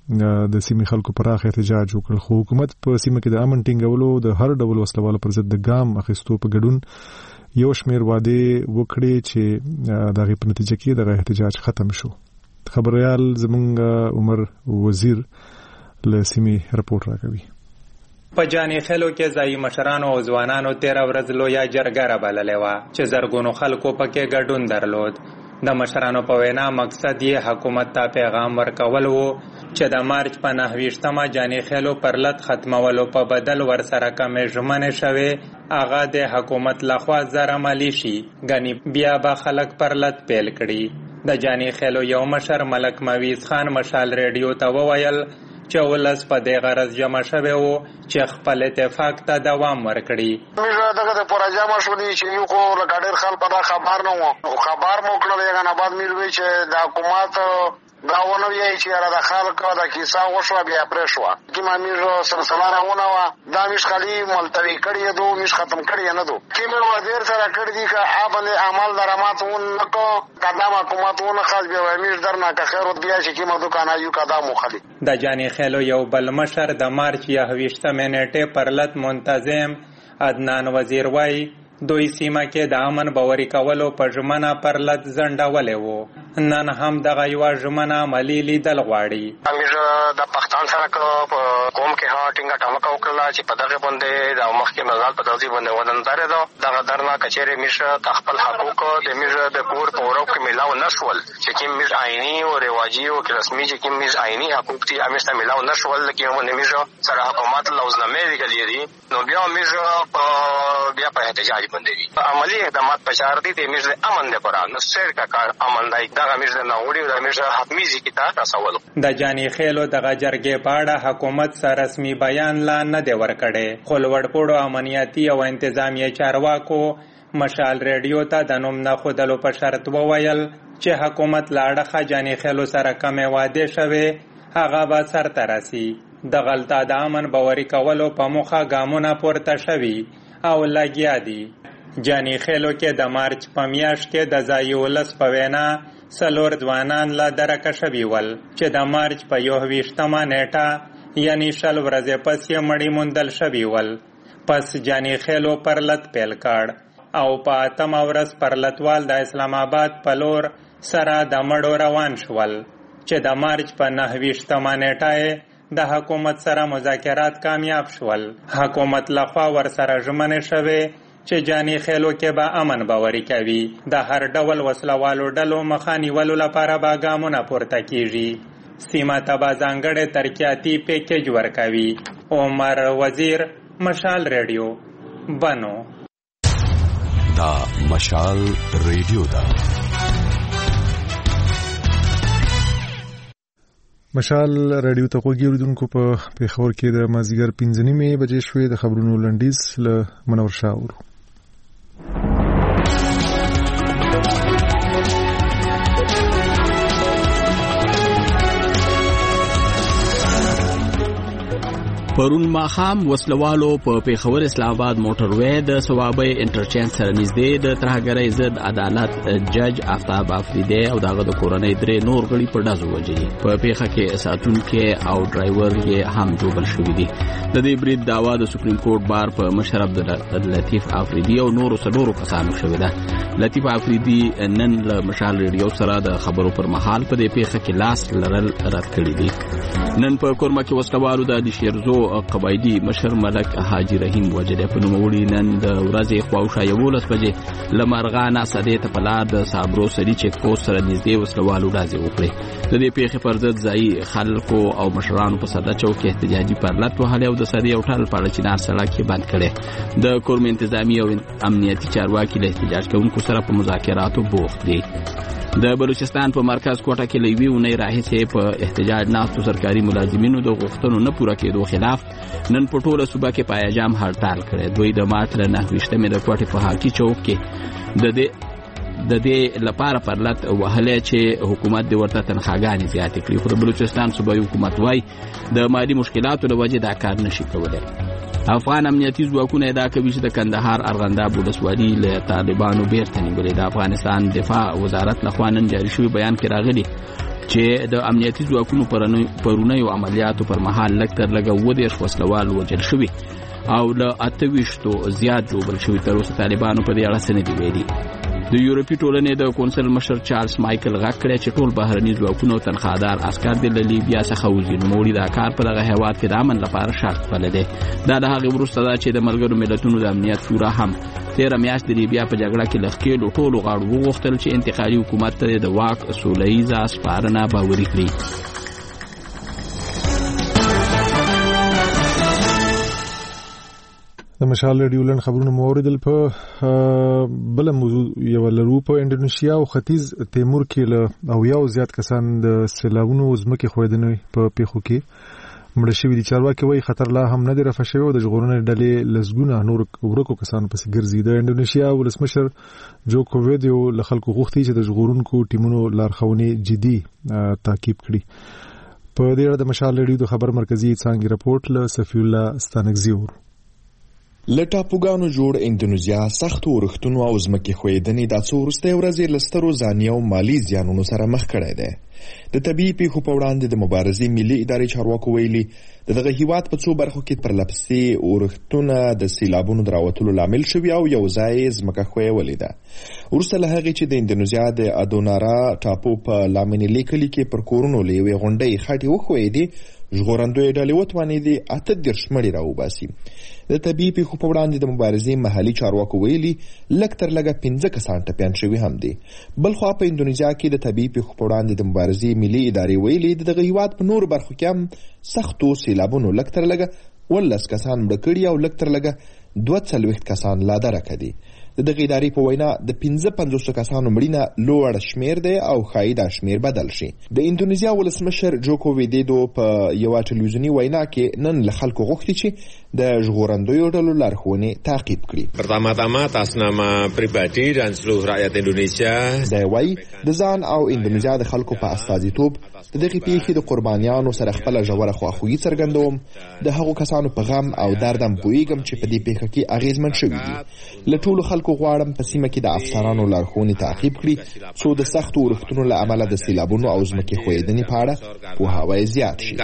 Speaker 1: د سیمې خلکو پراخ احتجاج وکړ. خو حکومت په سیمه کې د امن ټینګولو د هر ډول وسلوالو پر ضد د ګام اخیستو په ګډون یو شمیر وعده وکړي چې دغه په نتیجه کې د احتجاج ختم شو. خبريال زمونږ عمر وزیر له سیمې رپورټ راکوي.
Speaker 21: په جاني خېلو کې ځای مشرانو او ځوانانو تیر ورځ لویا جرګه را بللې و چې زرګونو خلکو پکې ګډون درلود. د مشرانو په وینا مقصد یې حکومت ته پیغام ورکول وو چې د مارچ په نهویشتمه جاني خېلو پرلط ختمولو په بدل ورسره کمې ژمنې شوې هغه د حکومت لخوا زر عملي شي غني بیا به خلک پرلط پیل کړي. د جاني خېلو یو مشر ملک مویز خان مشال ریډیو ته وویل چې ولس په دې غرض جمع شوی وو چې خپل اتفاق ته دوام ورکړي.
Speaker 4: موږ دغه د پروژه مشورې چې یو خو لګاډر خل په خبر نه وو خبر مو کړل یغه نه بعد ملوي چې د حکومت داونه وی چې را د خلکو د کیسه وشو بیا پرې شو کی ما میږي سلسله راونه وا دا مش خلی ملتوی کړی دو مش ختم کړی نه دو کی مې وزیر سره کړی دی که ابل عمل دراماتون نکو قدم حکومتونه خاص به مش درنه که خیر بیا چې کی ما دکان یو قدم خلی.
Speaker 21: د جاني خېلو یو بل مشر د مارچ یا هویشتمه نیټه پرلط منتظم عدنان وزیر وای دوی سیمه کې د امن باوري کولو په ژمنه پرلط ځنډولې وو. نن هم دغه یو ژمنه عملي لیدل غواړي.
Speaker 22: امیر د پښتون سره په قوم کې ها ټینګه ټمکه وکړه چې په دغه باندې د مخکې مزال په توضیح باندې ودندار ده دغه درنه کچېره میشه خپل حقوق د میشه د کور په ورو کې ملاو نشول چې کوم میش عیني او رواجی او رسمي چې کوم میش عیني حقوق دي همیشه ملاو نشول کې هم میشه سره حکومت لوزنامه ویلې دي نو بیا میشه بیا په احتجاج باندې عملی اقدامات پچار دي د میشه امن لپاره نو سیر کا کار امن دای دغه میشه نه وړي د میشه حتمی ځکه تا تاسو
Speaker 21: د جاني خېلو دغه جرګې په اړه حکومت سره رسمي بیان لا نه دی ورکړی. خو لوړپوړو امنیتي او انتظامی چارواکو مشال ریډیو ته د نوم نه خودلو په شرط وویل چې حکومت لاړه جاني خېلو سره کمې وعده شوه هغه به سرته راسي. د غلطه د امن باوري کولو په موخه ګامونه پورته شوي او لګیا دي. جاني خېلو کې د مارچ په میاشت کې د ځای ولس په وینا سلور ځوانان لا درکه شوي ول چې د مارچ په یوویشتمه نیټه یعنی شل ورځې پس یې مړي موندل شوي ول. پس جاني خېلو پرلط پیل کړ او په اتمه ورځ پرلطوال د اسلام آباد په لور سره د مړو روان شول چې د مارچ په نهویشتمه نیټه د حکومت سره مذاکرات کامیاب شول. حکومت لخوا ورسره ژمنې شوې چې جاني خېلو کې به امن باوري کوي. د هر ډول وسلوالو ډلو مخه نیولو لپاره به ګامونه پورته کیږي. سیمه ته به ځانګړی ترقیاتي پیکیج ورکوي. عمر وزیر مشال ریډیو بنو.
Speaker 20: دا مشال ریډیو دا
Speaker 1: مشال رادیو ته غوږی اوریدونکو په پیښور کې د مازیګر پنځه نیمې بجې شوې د خبرونو لنډیز له منور شاه اورو.
Speaker 2: پرون ماښام وسلوالو په پیښور اسلام آباد موټروي د ثوابي انټرچینج سره نږدې د ترهګرۍ ضد عدالت جج آفتاب افریدی او دغه د کورنۍ درې نور غړي په ډزو وژلي. په پیښه کې ساتونکي او ډرایور یې هم جوړل شوي دي. د دې برید دعوا د سپریم کورټ بار په مشر عبداللطیف افریدی او نورو څلورو کسانو شوې ده. لطیف افریدی نن له مشال ریډیو سره د خبرو پر مهال په دې پیښه کې لاس لرل رد کړي دي. نن په کورما کې وسلوالو د دشیرزو قبایلی مشر ملک حاجی رحیم وجدې په نوموړي نن د ورځې خواوشا یولس بجې له مرغانه سدې ته په لار د صابرو سړي چیک پوسټ سره نږدې وسلوالو ډزې وکړې. د دې پیښې پر ضد ځایي خلکو او مشرانو په صدا چوک کې احتجاجي پرلط وهلې او د صدې او ټل په اړه چنار سړک یې بند کړی. د کورم انتظامی او امنیتي چارواکي له احتجاج کوونکو سره په مذاکراتو بوخت دي. د بلوچستان په مرکز کوټه کې لوي ونې راهیسې په احتجاج ناستو سرکاري ملازمینو د غوښتنو نه پوره کېدو خلاف نن په ټوله صوبه کې پایجام هړتال کړی. دوی د مارچ له نهه ویشتمې د کوټې په حاکي چوک کې د دې د دې لپاره پرلط وهلې چې حکومت د ورته تنخواګانې زیاتې کړي، خو د بلوچستان صوبایي حکومت وایي د مالي مشکلاتو له وجې دا کار نشي کولی. افغان امنیتي ځواکونه ادعا کوي چې د کندهار ارغنداب ولسوالي له طالبانو بیرته نیولې. د افغانستان دفاع وزارت لخوا نن جاري شوی بیان کې راغلي چې د امنیتي ځواکونو پرونیو عملیاتو پر مهال لږ تر لږه اووه دېرش وسلوال وژل شوي او له اته ویشتو زیات ژوبل شوي. تر اوسه طالبانو په دې اړه څه نه دي ویلي. د یورپي ټولنې د کونسل مشر چارلز مایکل غږ کړی چې ټول بهرني ځواکونه او تنخوادار عسکر د لیبیا څخه وځي. نوموړي دا کار په دغه هېواد کې د امن لپاره شرط بللی دی. دا د هغې وروسته ده چې د ملګرو ملتونو د امنیت شورا هم تېره میاشت د لیبیا په جګړه کې له ښکېلو ټولو غاړو وغوښتل چې انتقالي حکومت ته د واک سوله ییزه سپارنه باوري کړي.
Speaker 1: د مشال ریډیو لن خبرونه موریدل په بل موضوع یو لرو. په انډونیشیا او ختیځ تیمور کې له او یو زیات کسان د سیلابونو ځمکې ښویدنې په پیښو کې مړه شوي دي. چارواکي وایي خطر لا هم نه دی رفع شوی او د ژغورنې ډلې لسګونه نور ورکو کسانو پسې ګرځي. د انډونیشیا ولسمشر جوکو ویډیو له خلکو غوښتي چې د ژغورونکو ټیمونو لارښوونې جدي تعقیب کړي. په دې اړه د مشال ریډیو د خبر مرکزي څانګې رپورټ له صفی الله ستانکزي ورو.
Speaker 6: له ټاپوګانو جوړ اندونیزیا سختو ورښتونو او ځمکې ښویدنې دا څو وروستۍ ورځې له سترو ځاني او مالي زیانونو سره مخ کړی دی. د طبیعي پیښو په وړاندې د مبارزې ملي ادارې چارواکو ویلي د دغه هیواد په څو برخو کې پرلپسې ورښتونه د سیلابونو د راوتلو لامل شوي او یو ځای ځمکه ښویولې ده. وروسته له هغې چې د اندونیزیا د ادونارا ټاپو په لامنیلي کلي کې پر کورونو له یوې غونډۍ خټې وښویېدې، ژغورندوی ډلې وتوانېدې اته دېرش مړي راوباسي. د طبیعي پیښو په وړاندې د مبارزې محلي چارواکو ویلي لږ تر لږه پنځه کسان ټپیان شوي هم دي. بلخوا په اندونیزیا کې د طبیعي پیښو په وړاندې د مبارزې ملي ادارې ویلي د دغه هیواد په نورو برخو کې هم سختو سیلابونو لږ تر لږه ولس کسان مړه کړي او لږ تر لږه دوه څلوېښت کسان لا درکه دي. د دغه ادارې په وینا د پنځه پنځوس کسانو مړینه لوړ شمیر دی او ښایي دا شمیر بدل شي. د اندونیزیا ولسمشر جوکو ویډیدو په یوه ټلویزیوني وینا کې نن له خلکو غوښتي چې د ژغورندویو ډلو لارښوونې تعقیب کړي.
Speaker 7: Pertama-tama atas nama pribadi dan seluruh rakyat Indonesia.
Speaker 6: دی وایي د ځان او اندونیزیا د خلکو په استازیتوب د دغې پیښې د قربانیانو سره خپله ژوره خواخوږي څرګندوم. د هغو کسانو په غم او درد هم پوهیږم چې په دې پیښه کې اغېزمن شوي دي. له ټولو خلکو غواړم په سیمه کې د افسرانو لارښوونې تعقیب کړي څو د سختو ورښتونو له امله د سیلابونو او ځمکې ښویدنې په اړه پوهاوی زیات شي.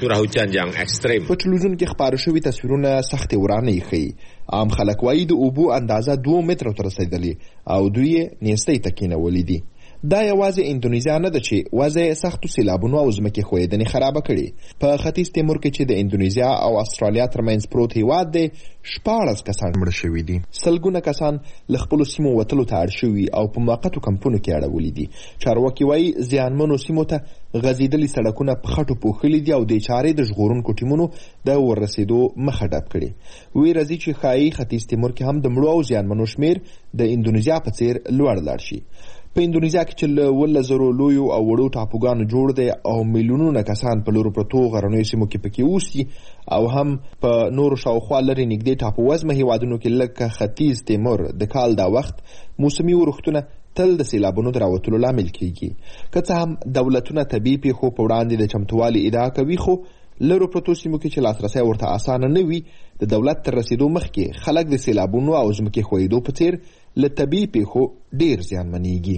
Speaker 6: په ټلویزیون کې خپاره شوي تصویرونه سختې ورانۍ ښیي. عام خلک وایي د اوبو اندازه دوه مترو ته رسېدلې او دوی یې نیستۍ ته کېنولي دي. دا یوازې اندونیزیا نه ده چې وضع سختو سیلابونو او ځمکې ښویدنې خرابه کړي. په ختیځ تیمور کې چې د اندونیزیا او استرالیا ترمنځ پروت هیواد دی شپاړس کسان مړه شوي دي. سلګونه کسان له خپلو سیمو وتلو ته اړ شوي او په موقتو کمپونو کې اړولي دي. چارواکي وایي زیانمنو سیمو ته غځېدلي سړکونه په خټو پوښلي دي او د چارې د ژغورونکو ټیمونو د ورسېدو مخه ډب کړي. ویره ځي چې ښایي ختیځ تیمور کې هم د مړو او زیانمنو شمیر د اندونیزیا په څېر لوړ لاړ شي. په اندونیزیا کې چې له اوولس زرو لویو او وړو ټاپوګانو جوړ دی او میلیونونه کسان په لورو پرتو غرنیو سیمو کې پکې اوسي او هم په نورو شاوخوا لرې نږدې ټاپو وزمه هیوادونو کې لکه ختیځ تیمور د کال دا وخت موسمي ورښتونه تل د سیلابونو د راوتلو لامل کیږي. که څه هم دولتونه طبیعي پیښو په وړاندې د چمتووالي ادعا کوي، خو لرو پرتو سیمو کې چې لاسرسی ورته اسانه نه وي، د دولت تر رسیدو مخکې خلک د سیلابونو او ځمکې ښویېدو په څیر له طبیعي پیښو ډیر زیانمنېږي.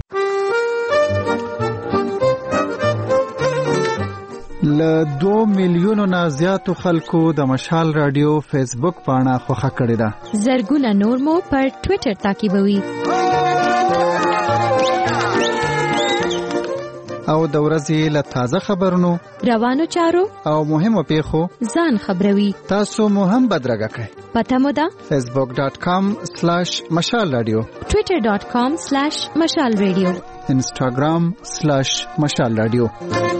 Speaker 8: له دوه میلیونو نه زیاتو خلکو د مشال رادیو فیسبوک پاڼه خوښه کړې ده.
Speaker 10: زرګونه نور مو پر ټویټر تعقیبوي
Speaker 8: او د ورځې له تازه خبرونو،
Speaker 10: روانو چارو
Speaker 8: او مهمو پیښو
Speaker 10: ځان خبروي.
Speaker 8: تاسو مو هم بدرګه کړئ.
Speaker 10: پته مو ده
Speaker 8: فیسبوک ډاٹ کام سلیش مشال رادیو،
Speaker 10: ټویټر ډاٹ کام سلیش مشال رادیو،
Speaker 8: انسټاګرام سلیش مشال رادیو.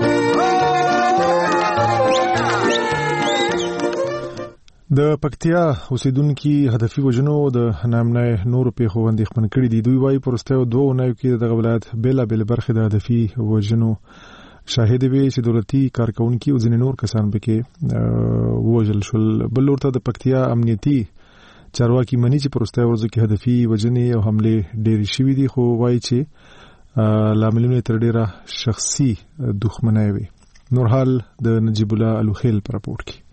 Speaker 1: د پکتیا اوسیدونکو هدفي وژنو د نامنای نورو پیښو اندېښمن کړي دي. دوی وايي پرستیو دوه اونیو کې د ولایت بیل بیل برخه د هدفي وژنو شاهد وي چې دولتي کارکونکو او ځینې نور کسان پکې وژل شول. بل ورته د پکتیا امنیتي چارواکي مني چې پرستیو ورځو کې هدفي وژنې او حمله ډېری شوې دي، خو وايي چې لاملونه تر ډیره شخصي دښمنۍ وي. نورحال د نجیب الله الوخیل پر راپور کې.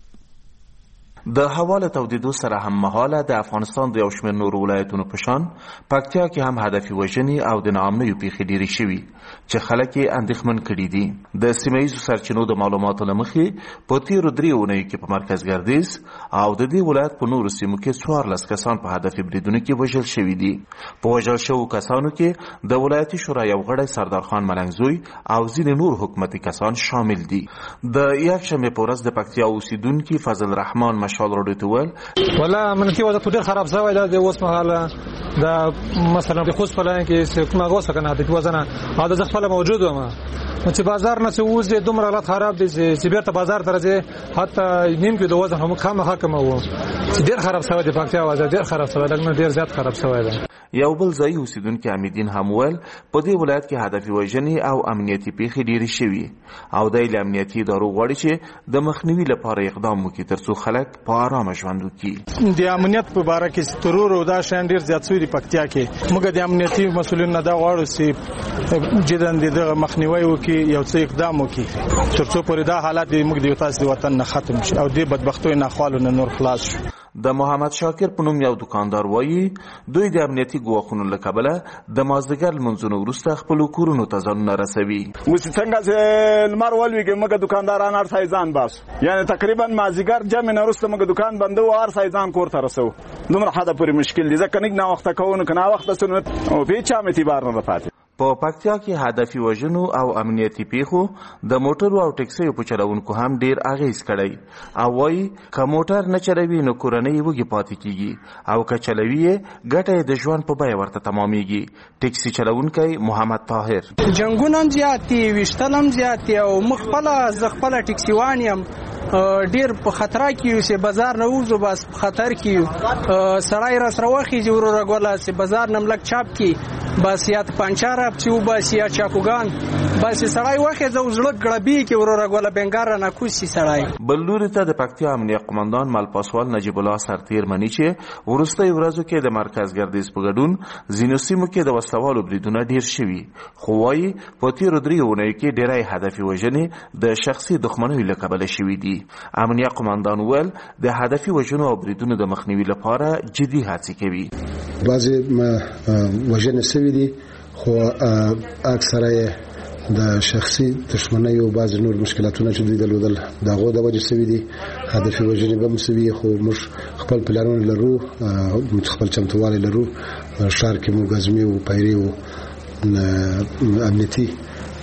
Speaker 9: د حواله تودیدو سره هم مهاله د افغانستان د یو شمېر نورو ولایتونو په شان پکتیا کې هم هدفي وژنې او د ناامنیو پیښې ډېرې شوي چې خلک یې اندېښمن کړي دي. د سیمه ییزو سرچینو د معلوماتو له مخې په تیرو درې اونیو کې په مرکز ګردیز او د دې ولایت په نورو سیمو کې څوارلس کسان په هدفي بریدونو کې وژل شوي دي. په وژل شوو کسانو کې د ولایتي شورا یو غړی سردار خان ملنګزوی او ځینې نور حکومتي کسان شامل دي. د یکشنبې په ورځ د پکتیا اوسیدونکي فضل رحمان مشال راډیو ته ویل
Speaker 23: ولا منکی وضعیت ډېر خراب شوی دی. د اوس مهاله د مثلا د خوست په لاین کې کومه غوسه کنه د وزنه او د ځخپل موجود و ما چې بازار نه اوس د دومره حالت خراب دي چې بیرته بازار درځي حتی نیم کې د وزن هم خامه حکم وو چې ډېر خراب شوی دی. پکتیا وضعیت ډېر خراب شوی دی، ډېر زیات خراب شوی دی.
Speaker 9: یو بل ځای اوسیدونکي حمیدین هم ویل په دې ولایت کې هدفي وژنې او امنیتي پیښې ډېرې شوي او د امنیتي ادارو غواړي چې د مخنیوي لپاره اقدام وکړي ترڅو خلک په آرامه ژوند وکړي.
Speaker 23: د امنیت په باره کې ترور او دا شان ډېر زیات شوي دي پکتیا کې. موږ د امنیتي مسؤلینو دا غواړو چې جداً د مخنیوي وکړي، یو څه اقدام وکړي ترڅو پورې دا حالت موږ د تاسو د وطن نه ختم شي او د بدبختیو نه خالو نه نور خلاص شو.
Speaker 9: د محمد شاکر په نوم یو دکاندار وایي دوی د امنیتي ګواښونو له کبله د مازدیګر لمونځونو وروسته خپلو کورونو ته ځانونه رسوي.
Speaker 24: اوس څنګه چې لمر ولوېږي موږ دکانداران هر ځای ځان باسو، یعنې تقریبا مازدیګر جمع نه وروسته موږ دکان بندو او هر ځای ځان کور ته رسوو. دومره حده پورې مشکل دي ځکه نږ ناوخته کوو نو که ناوخته سو نو په هېچا هم اعتبار نه پاتې.
Speaker 9: په پکتیا کې هدفي وژنو او امنیتي پیښو د موټرو او ټکسیو په چلوونکو هم ډیر اغیز کړی او وایي که موټر نه چلوي نو کورنۍ وږي پاتې کیږي او که چلوي یې ګټه د ژوند په بیه ورته تمامیږي. ټکسي چلوونکی محمد طاهر
Speaker 25: جنګونه هم زیات دي، ویشتل هم زیات دي او موږ خپله زه خپله ټکسیوان یم ډیر په خطر کې یو چې بازار نه وځو بس په خطر کې یو سړی را سره وخیږي وروره ګوله چې بازار نه ملک چاپ کې بس یا پنچار اپ چې بس یا چاکوګان بس سړی وخیځه او زړه ګړبي کې وروره ګوله بنګار نه کوسي سړی.
Speaker 9: بل لوري ته د پکتیا امنیه قماندان ملپاسوال نجیب الله سرتیر مني چې وروستۍ ورځو کې د مرکز ګردیز په ګډون ځینو سیمو کې د وسوالو بریدونه ډیر شوي، خو وایي په تیرو درې اونیو کې ډیری هدفي وژنې د شخصي دښمنیو له کبله شوي دي. امنیه قماندان ویل د هدفي وژنو او بریدونو د مخنیوي لپاره جدي هڅې کوي.
Speaker 26: بعضې وژنې سوي دي خو اکثره یې د شخصي دښمنیو بعضې نور مشکلاتونه چې دوی درلودل د هغو د وجې سوي دي. هدفي وژنې به هم سوي خو موږ خپل پلانونه لرو، خپل چمتووالی لرو. ښار کې موږ ازمي او پیري او امنیتي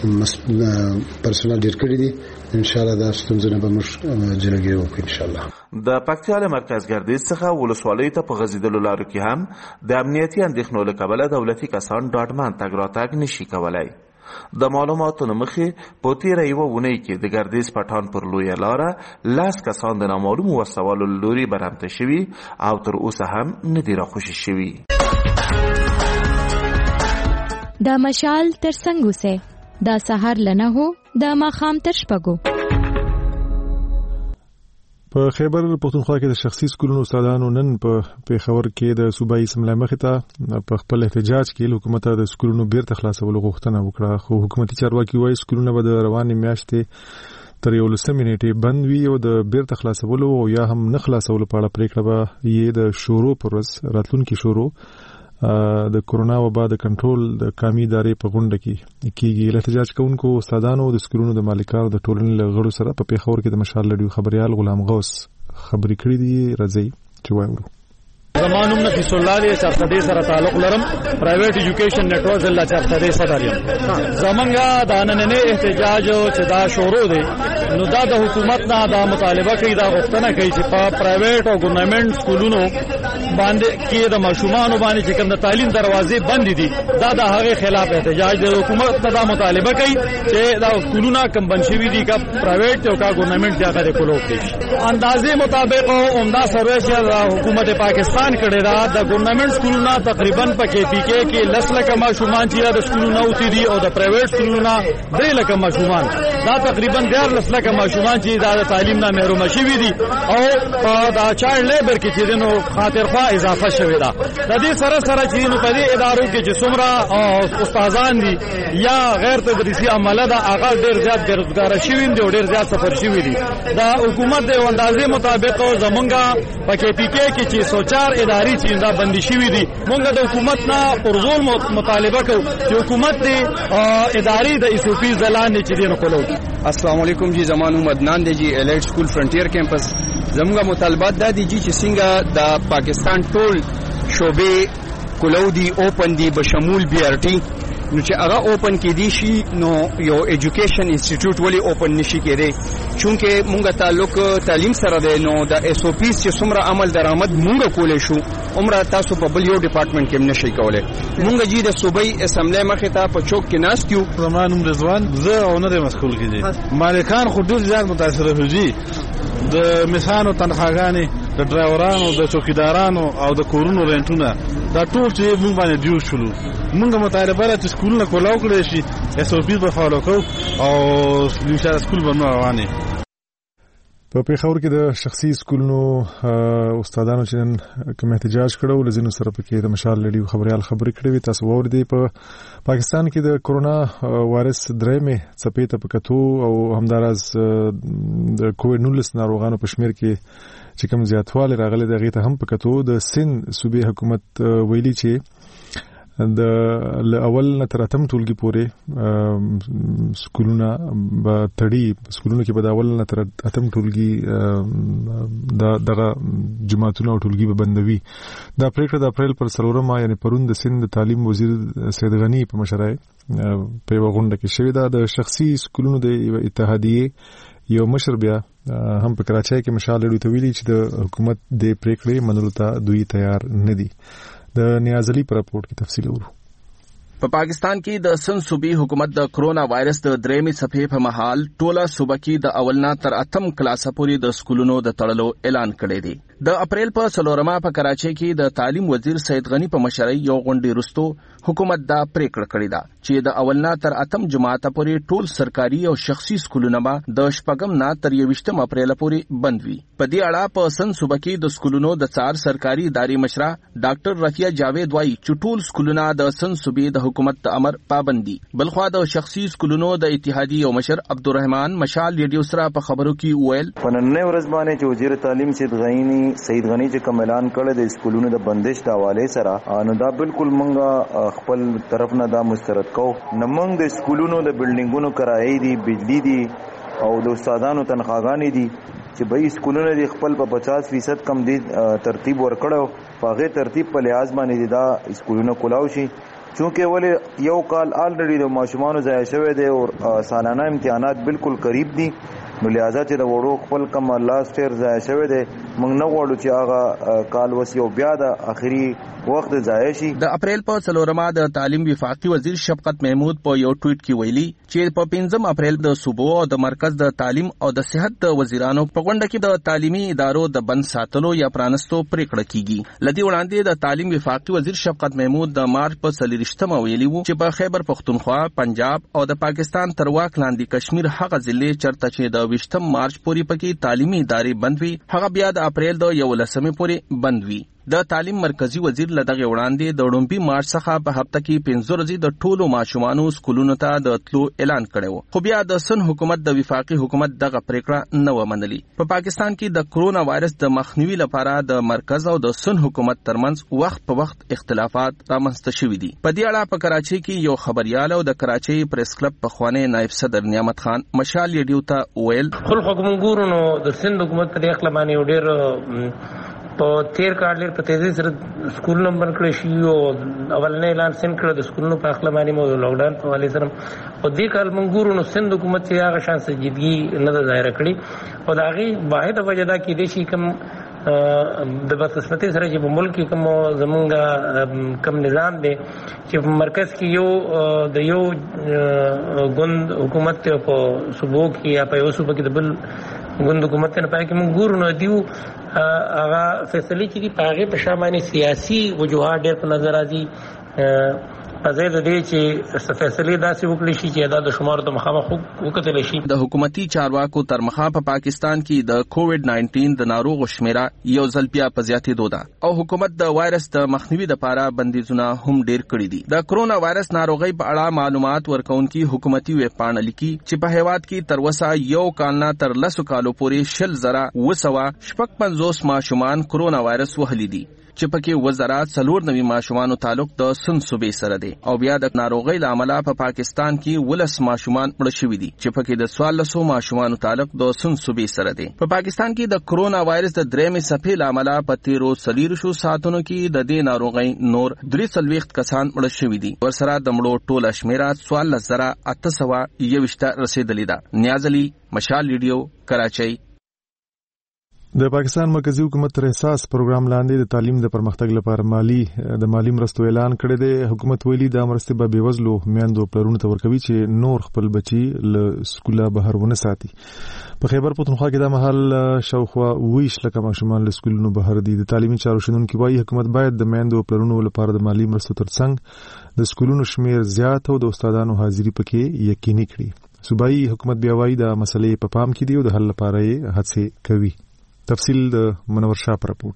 Speaker 26: پرسونل ډېر کړي دي. ان شاء الله دا ستونزه به موږ جلوګیري وکړو ان شاء الله.
Speaker 9: د پکتیا له مرکز ګردیز څخه ولسوالیو ته په غځېدلو لارو کې هم د امنیتي اندېښنو له کبله دولتي کسان ډاډمن تګ راتګ نشي کولی. د معلوماتو له مخې په تېره یوه اونۍ کې د ګردیز پټان پر لویه لاره لس کسان د نامعلومو وسوالو له لوري برمته شوي او تر اوسه هم نه دي راخوشي شوي.
Speaker 10: د مشال تر څنګ اوسئ. د سهار لنه هو د ماښام تر شپږو.
Speaker 1: په خیبر پښتونخوا کې د شخصي سکولونو استادانو نن په پیښور کې د صوبایي اسمبلی مخې ته په خپل احتجاج کې حکومت ته د سکولونو بیرته خلاصولو غوښتنه وکړه، خو حکومتي چارواکي وایي سکولونه به د روانې میاشتې تر یولسمې نیټې بند وي او د بیرته خلاصولو او یا هم نه خلاصولو په اړه پریکړه به یې د شورو پر ورځ راتلونکي شورو د کورونا وبا د کنټرول د قومي ادارې په غونډه کې کېږي. احتجاج کوونکو استادانو د سکولونو د مالکانو د ټولنې له غړو سره په پیښور کې د مشال رادیو خبريال غلام غوث خبرې کړې دي. راځي چې وایو.
Speaker 3: زمانوم نفیس الله دې چارسدې سره تعلق لرم، پرایویټ ایجوکیشن نیټورک ضلع چارسدې صدر یم. زمونږه د نننې احتجاج چې دا شروع دی نو دا د حکومت نه دا مطالبه کوي، دا غوښتنه کوي چې په پرایویټ او ګورنمنت سکولونو باندې کې د ماشومان باندې چې کوم د تعلیم دروازې بند دي دا د هغه خلاف احتجاج دی. حکومت ته دا مطالبه کوي چې دا سکولونه کم بنشوي دي کا پرایویټ او کا ګورنمنت ځای ته کولو کړي. اندازې مطابق عمده سروې چې حکومت پاکستان کړي دا د ګورنمنت سکولونه تقریبا په کې پی کې کې لس لکه ماشومان چې د سکولونو اوسې دي او د پرایویټ سکولونو درې لکه ماشومان، دا تقریبا ډېر لس لکه ماشومان چې د تعلیم نه محروم شوي دي او دا چایلډ لیبر کې چې نو خاطرخوا اضافه شوې ده. د دې سره سره چې نو په دې ادارو کې چې څومره استادان دي یا غیر تدریسي عمله ده هغه ډېر زیات بیروزګار شوي دي او ډېر زیات سفر شوي دي. دا حکومت د اندازې مطابق زمونږه په کې پی کې کې چې سوچار ادارې چې دا بندي شوي دي مونږ د حکومت نه پرزول مطالبه کوو چې حکومت دې ادارې د ایسوپی ځلان چې دین کولو.
Speaker 5: السلام علیکم جی، زمانو مدنان دی جی، الیټ سکول فرنټیر کیمپس. زموږه مطالبات دا دي چې څنګه د پاکستان ټول شوبې کولو دي اوپن دي بشمول بی آر ټي، نو چې هغه اوپن کې دي شي نو یو ایجوکیشن انسټیټیوټ ولی اوپن نشي کېدی چونکه مونږه تعلق تعلیم سره دی. نو د ایس او پیز چې څومره عمل درآمد مونږه کولای شو عمره تاسو په بل یو ډپارټمنټ کې نشئ کولای. مونږه جی د صوبایي اسمبلی مخې ته په چوک کې ناست یو.
Speaker 11: زمانوم رضوان زه او نه مسؤل کیږي مالکان خو ډیر زیات متاثر دي د مثانو تنخواګانې د ډرایورانو د چوکیدارانو او د کورونو رنټونه دا ټول چې موږ باندې دیو شلو. موږ مطالبه لرو چې سکولونه کولاو کړی شي، ایس او پی به فالو کو او انشاء سکول به روانه.
Speaker 1: په پیښور کې د شخصي سکولونو استادانو چې نن کوم احتجاج کړو لزینو سره پکې د مشال رادیو خبريال خبرې کړې وي. تاسو ووریدئ په پاکستان کې د کورونا وایرس درېمې څپې ته پکتو او همداراز د کووډ نولس ناروغانو په شمیر کې چې کوم زیاتوالی راغلی د غیته هم پکتو. د سند صوبې حکومت ویلي چې د اول نه تر اتم ټولګي پورې سکولونه به تړي، سکولونه کې به د اول نه تر اتم ټولګي د دغه جماعتونه او ټولګي به بندوي. دا پریکړه د اپریل پر څلورمه یعنی پرون د سند تعلیم وزیر سید غنی په مشرۍ په یوه غونډه کې شوې ده. د شخصي سکولونو د اتحادیې یو مشر بیا هم په کراچۍ کې مشال رادیو ته ویلي چې د حکومت د پریکړې منلو ته دوی تیار نه دي. د نیاز علي پر راپورټ کې تفصیل ورو.
Speaker 2: په پاکستان کې د سند صوبې حکومت د کرونا وایرس د درېمې څپې په مهال ټوله صوبه کې د اول نه تر اتم کلاسه پورې د سکولونو د تړلو اعلان کړی دی. د اپریل په څلورمه په کراچۍ کې د تعلیم وزیر سید غنی په مشرۍ یو غونډې وروسته حکومت دا پریکړه کړې ده چې د اول نه تر اتم جماعت پورې ټول سرکاري او شخصي سکولونه به د شپږم نه تر یوویشتم اپریل پورې بند وي. په دې اړه په سند صوبه کې د سکولونو د څار سرکاري ادارې مشره ډاکټر رفیع جاوید وایي چې ټول سکولونه د سند صوبې د حکومت د امر پابند دي. بلخوا د شخصي سکولونو د اتحادیې او مشر عبدالرحمن مشال ریډیو سره په خبرو کې وویل
Speaker 12: په نننۍ ورځ باندې چې وزیر تعلیم سید غنی سید غنی چې کوم اعلان کړی د سکولونو د بندش د حواله سره نو دا بالکل مونږه خپل طرف نه دا مسترد کو. نه مونږ د سکولونو د بلډینګونو کرایې دي، بجلی دي او د استادانو تنخواګانې دي چې به سکولونه د خپل په پچاس فیصد کم دي ترتیب ورکړو په هغه ترتیب په لحاظ باندې دا سکولونه کولاو شي. چونکه ولې یو کال آلریډي د ماشومانو ضایع شوی دی او سالانه امتحانات بالکل قریب دي نو لہذا چې د وړو خپل کم لاست ایر ځای شوی دی موږ نه غواړو چې هغه کال وسی او بیا د اخري وخت ځای شي.
Speaker 2: د اپریل په څلورمه د تعلیم وفاقي وزیر شفقت محمود په یو ټویټ کې ویلي چې په پنځم اپریل د صوبو او د مرکز د تعلیم او د صحت د وزیرانو په غونډه کې د تعلیمي ادارو د بند ساتلو یا پرانستو پریکړه کیږي. لدی وړاندې د تعلیم وفاقي وزیر شفقت محمود د مارچ په څلورشتمه ویلي وو چې په خیبر پختونخوا، پنجاب او د پاکستان تر واک لاندې کشمیر هغه ضلع چرته چې د ویشتم مارچ پورې پکې تعلیمي ادارې بند وي هغه بیا د اپریل د یولسمې پورې بند وي. د تعلیم مرکزی وزیر لدغه وړاندې د ډومبي مارچ څخه په هفته کې پنځه ورځې د ټولو ماشومانو سکولونو ته د تلو اعلان کړو، خو بیا د سن حکومت د وفاقي حکومت دغه پریکړه نه و منلي. په پا پاکستان کې د کرونا وایرس د مخنیوي لپاره د مرکز او د سن حکومت ترمنځ وخت په وخت اختلافات رامنځته شوي دي. په دې اړه په کراچۍ کې یو خبريال او د کراچۍ پریس کلب پخوانی نائب صدر نعمت خان مشال ریډیو ته ویل
Speaker 13: خل حکومت ګورونو د سند حکومت په اخلا باندې ډېر په تیر کال لري په تیزی سره سکول نمبر کړی شي او اولنې اعلان سن کړ د سکولونو په اخلا باندې مو لاک ډاون په حواله سره او دې کال منګورو نو سند حکومت چې هغه شان سنجیدګي نه ظاهر کړی او دا غي واحد وجه دا کې دي چې کوم د بدقسمتۍ سره چې په ملک کې کوم زمونږ کوم نظام دی چې په مرکز کې یو د یو ګوند حکومت په صوبو کې یا په یو صوبه کې د بل ګوند حکومت نه پای کې موږ ګورو نو دیو هغه فیصله چې دی په هغه په شامل سیاسي وجوهات ډېر په نظر راځي ازید دې چې فیصله داسې وکړي شي چې دا د شمار د مخامخ وکړل شي.
Speaker 2: د حکومتي چارواکو تر مخه په پاکستان کې د کووډ ناینټین د ناروغ شمیره یو ځل بیا په زیاتېدو ده او حکومت د وایرس د مخنیوي لپاره بندیزونه هم ډېر کړي دي. د کرونا وایرس ناروغي په اړه معلومات ورکونکي حکومتي ویب پاڼه لیکي چې په هیواد کې تر اوسه یو کال نه تر لسو کالو پورې شل زره وسوه شپږ پنځوس ماشومان کرونا وایرس وهلي دي چې پکې وزارت څلور نوي ماشومانو تعلق د سن صوبې سره دی او بیا د ناروغۍ لامل په پاکستان کې ولس ماشومان مړ شوي دي چې پکې د څوارلسو ماشومانو تعلق د سن صوبې سره دی. په پاکستان کې د کرونا وایرس د درېمې څپې لامل په تیرو څلېرویشتو ساعتونو کې د دې ناروغۍ نور درې څلوېښت کسان مړ شوي دي. ورسره د مړو ټوله شمیره څوارلس زره اته سوه یوویشت رسېدلې ده. نیاز علي، مشال ریډیو، کراچۍ.
Speaker 1: د پاکستان مرکزی حکومت تر احساس پروګرام لاندې د تعلیم د پرمختګ لپاره مالی د مالی مرستو اعلان کړی دی. حکومت ویلي دا مرستې به بېوزلو میندو پلرونو ته ورکوي چې نور خپل بچي له سکوله بهر ونه ساتي. په خیبر پختونخوا کې دا مهال شاوخوا ویش لکه ماشومان له سکولونو بهر دي. د تعلیمي چارو شنونکي وایي حکومت باید د میندو پلرونو لپاره د مالی مرستو ترڅنګ د سکولونو شمیر زیات او د استادانو حاضري پکې یقیني کړي. صوبایي حکومت بیا وایي دا مسلې په پام کې دي او د حل لپاره یې هڅې کوي. تفصیل د منور شاه پر راپورټ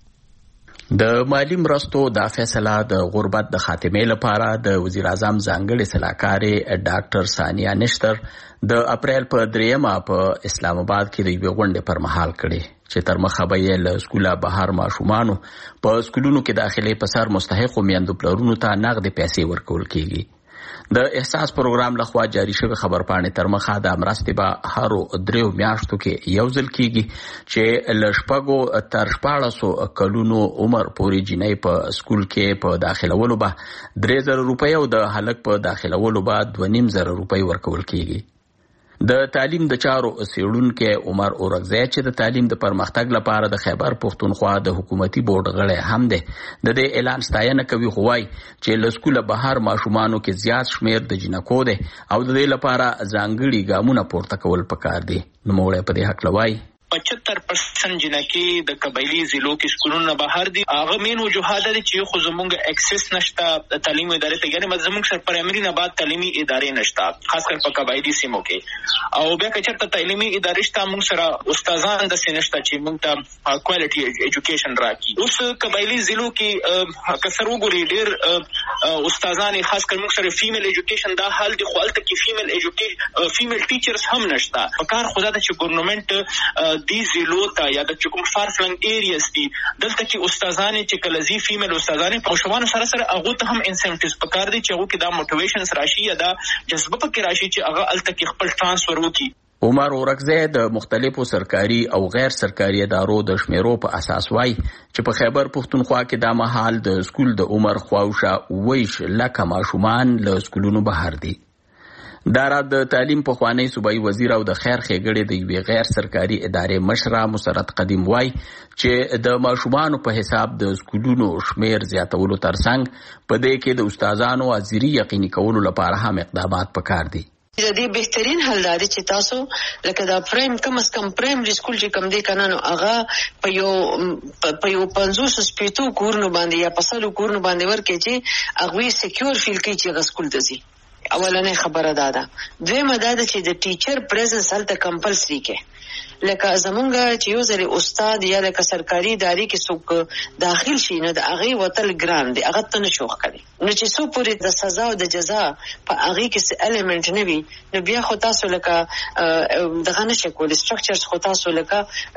Speaker 1: کې.
Speaker 2: د مالی مرستو د فیصله د غربت د خاتمې لپاره د وزیر اعظم ځانګړي سلاکارې ډاکټر ثانیه نشتر د اپریل په دریمه په اسلام آباد کې د یوې غونډې پر مهال کړي چې تر مخه به یې له سکوله بهر ماشومانو په سکولونو کې داخلي په سر مستحقو میندو پلرونو ته نغدې پیسې ورکول کیږي. د احساس پروګرام لخوا جاری شوی خبرپاڼې تر مخه د مرستې به هرو دریو میاشتو کې یو ځل کیږي چې له شپږو تر شپاړسو کلونو عمر پورې جنۍ په سکول کې په داخلولو به درې زره روپۍ او د هلک په داخلولو به دوه نیم زره روپۍ ورکول کیږي. د تعلیم د چارو څېړونکی عمر اورکزی چې د تعلیم د پرمختګ لپاره د خیبر پختونخوا د حکومتي بورډ غړی هم دی د دې اعلان ستاینه کوي خو وایي چې له سکوله بهر ماشومانو کې زیات شمیر د جنکو دی او د دې لپاره ځانګړي ګامونه پورته کول پکار دي. نوموړی په دې هکله وایي
Speaker 14: پچہتر پرسنٹ جنکې د قبایلی ضلعو کې سکولونه بهر دي. هغه مین وجوهات دي چې خو زمونږ اکسس نشته د تعلیم ادارې ته، یعنی زمونږ سره پرایمري نه بعد تعلیمي ادارې نشته خاص کر په قبایلی سیمو کې. او بیا که چېرته تعلیمي ادارې شته موږ سره استادان داسې نشته چې موږ ته کوالټي ایجوکیشن راکړي. اوس قبایلی ضلعو کې اکثر وګورئ ډېر استادان خاص کر موږ سره فیمیل ایجوکیشن دا حال دي خو هلته کې فیمیل ایجوکیشن فیمیل ټیچرز هم نشته. په کار خو دا ده چې ګورنمنټ دی ضلعو ته یا د کوم فار فلنګ ایریاز دي دلته کې استادان چې کله زی فیمیل استادان په شوانو سره سره هغه ته هم انسنټیوز پکار دي چې هغه کې دا موټیویشنز راشي یا دا جذبه پکې راشي چې هغه الته کې خپل ترانسفر وکړي.
Speaker 2: عمر اورکزی د مختلفو سرکاري او غیر سرکاري ادارو د شمیرو په اساس وایي چې په خیبر پختونخوا کې دا مهال د سکول د عمر خواوشا ویش لکه ماشومان له سکولونو بهر دي. دا را د تعلیم په خوانی صوبایي وزیر او د خیر ښېګړې د یوې غیر سرکاري ادارې مشره مسرت قدیم وای چې د ماشومانو په حساب د سکولونو شمیر زیاتولو ترڅنګ په دې کې د استادانو حاضري یقیني کولو لپاره هم اقدامات پکار دي.
Speaker 4: د دې بهترین حل دا دی چې تاسو لکه دا پرایم کم از کم پرایمري سکول چې کم دی کنه نو هغه په یو په یو پنځوس سپیتو کورونو باندې یا په سلو کورونو باندې ورکې چې هغه سکیور فیل کوي چې هغه سکول ته ځي. اولنې خبره دا ده. دویمه دا ده چې د ټیچر پریزنس هلته کمپلسري کې لکه زمونږ چې یو ځل استاد یا لکه سرکاري ادارې کې څوک داخل شي نو د هغې وتل ګران دی، هغه ته نه شو ښکلی. نو چې څو پورې د سزا او د جزا په هغې کې څه الیمنټ نه وي نو بیا خو تاسو لکه دغه نه شئ کولی، سټرکچرز خو تاسو لکه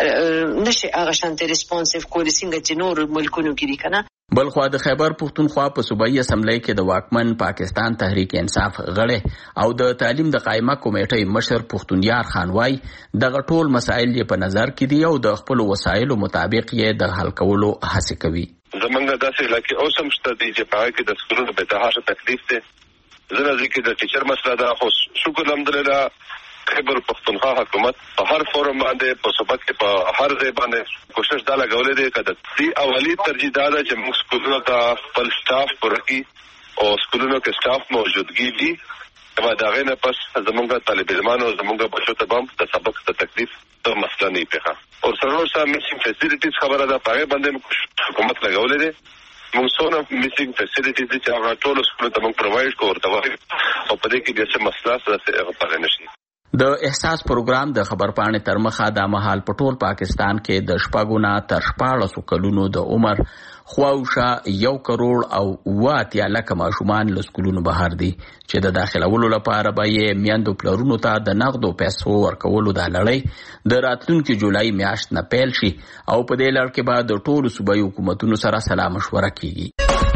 Speaker 4: نه شئ هغه شانتې ریسپانسیو کولی څنګه چې نور ملکونو کې دي که نه.
Speaker 2: بلخوا د خیبر پښتونخوا په صوبایي اسمبلی کې د واکمن پاکستان تحریک انصاف غړی او د تعلیم د قائمه کمیټې مشر پښتونیار خان وای دغه ټول مسایل یې په نظر کې دي او د خپل وسایلو مطابق یې د حل کولو هڅه کوي.
Speaker 15: زمونږ داسې علاقې اوس هم شته دي چې په هغه کې د سکولونو بېتحاشه تکلیف دی. زه راځي کې د ټیچر مسله ده، خو شکر الحمدلله خیبر پښتونخوا حکومت په هر فورم باندې په صوبه کې په هر ځای باندې کوشش دا لګولې دی که د دې اولي ترجیح دا ده چې موږ سکولونو ته خپل سټاف پوره کړي او سکولونو کې سټاف موجودګي وي. اما د هغې نه پس زمونږ طالب علمانو زمونږ بچو ته به هم د سبق د تکلیف ته مسله نه وي پېښه. او سره سره میسینګ فیسیلیټیز خبره ده، په هغې باندې حکومت لګولې دی. موږ څونه میسینګ فیسیلیټیز دي چې هغه ټولو سکولونو ته موږ پرووایډ کوو ورته وایو او په دې کې بیا څه مسله څه هغه پغې نه شي.
Speaker 2: د احساس پروګرام د خبرپاڼې تر مخه د مهال په ټول پاکستان کې د شپږو نه تر شپاړسو کلونو د عمر خواوشا یو کروڑ او اوه اتیا لکه ماشومان له سکولونو بهر دي چې د داخلولو لپاره به یې میندو پلرونو ته د نغدو پیسو ورکولو دا لړۍ د راتلونکي جولای میاشت نه پیل شي او په دې لړ کې به د ټولو صوبایي حکومتونو سره سلا مشوره کیږي.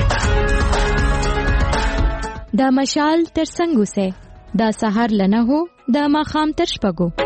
Speaker 10: دا مشال تر څنګه سه دا سحر لنه هو دا ماخام تر شپږو.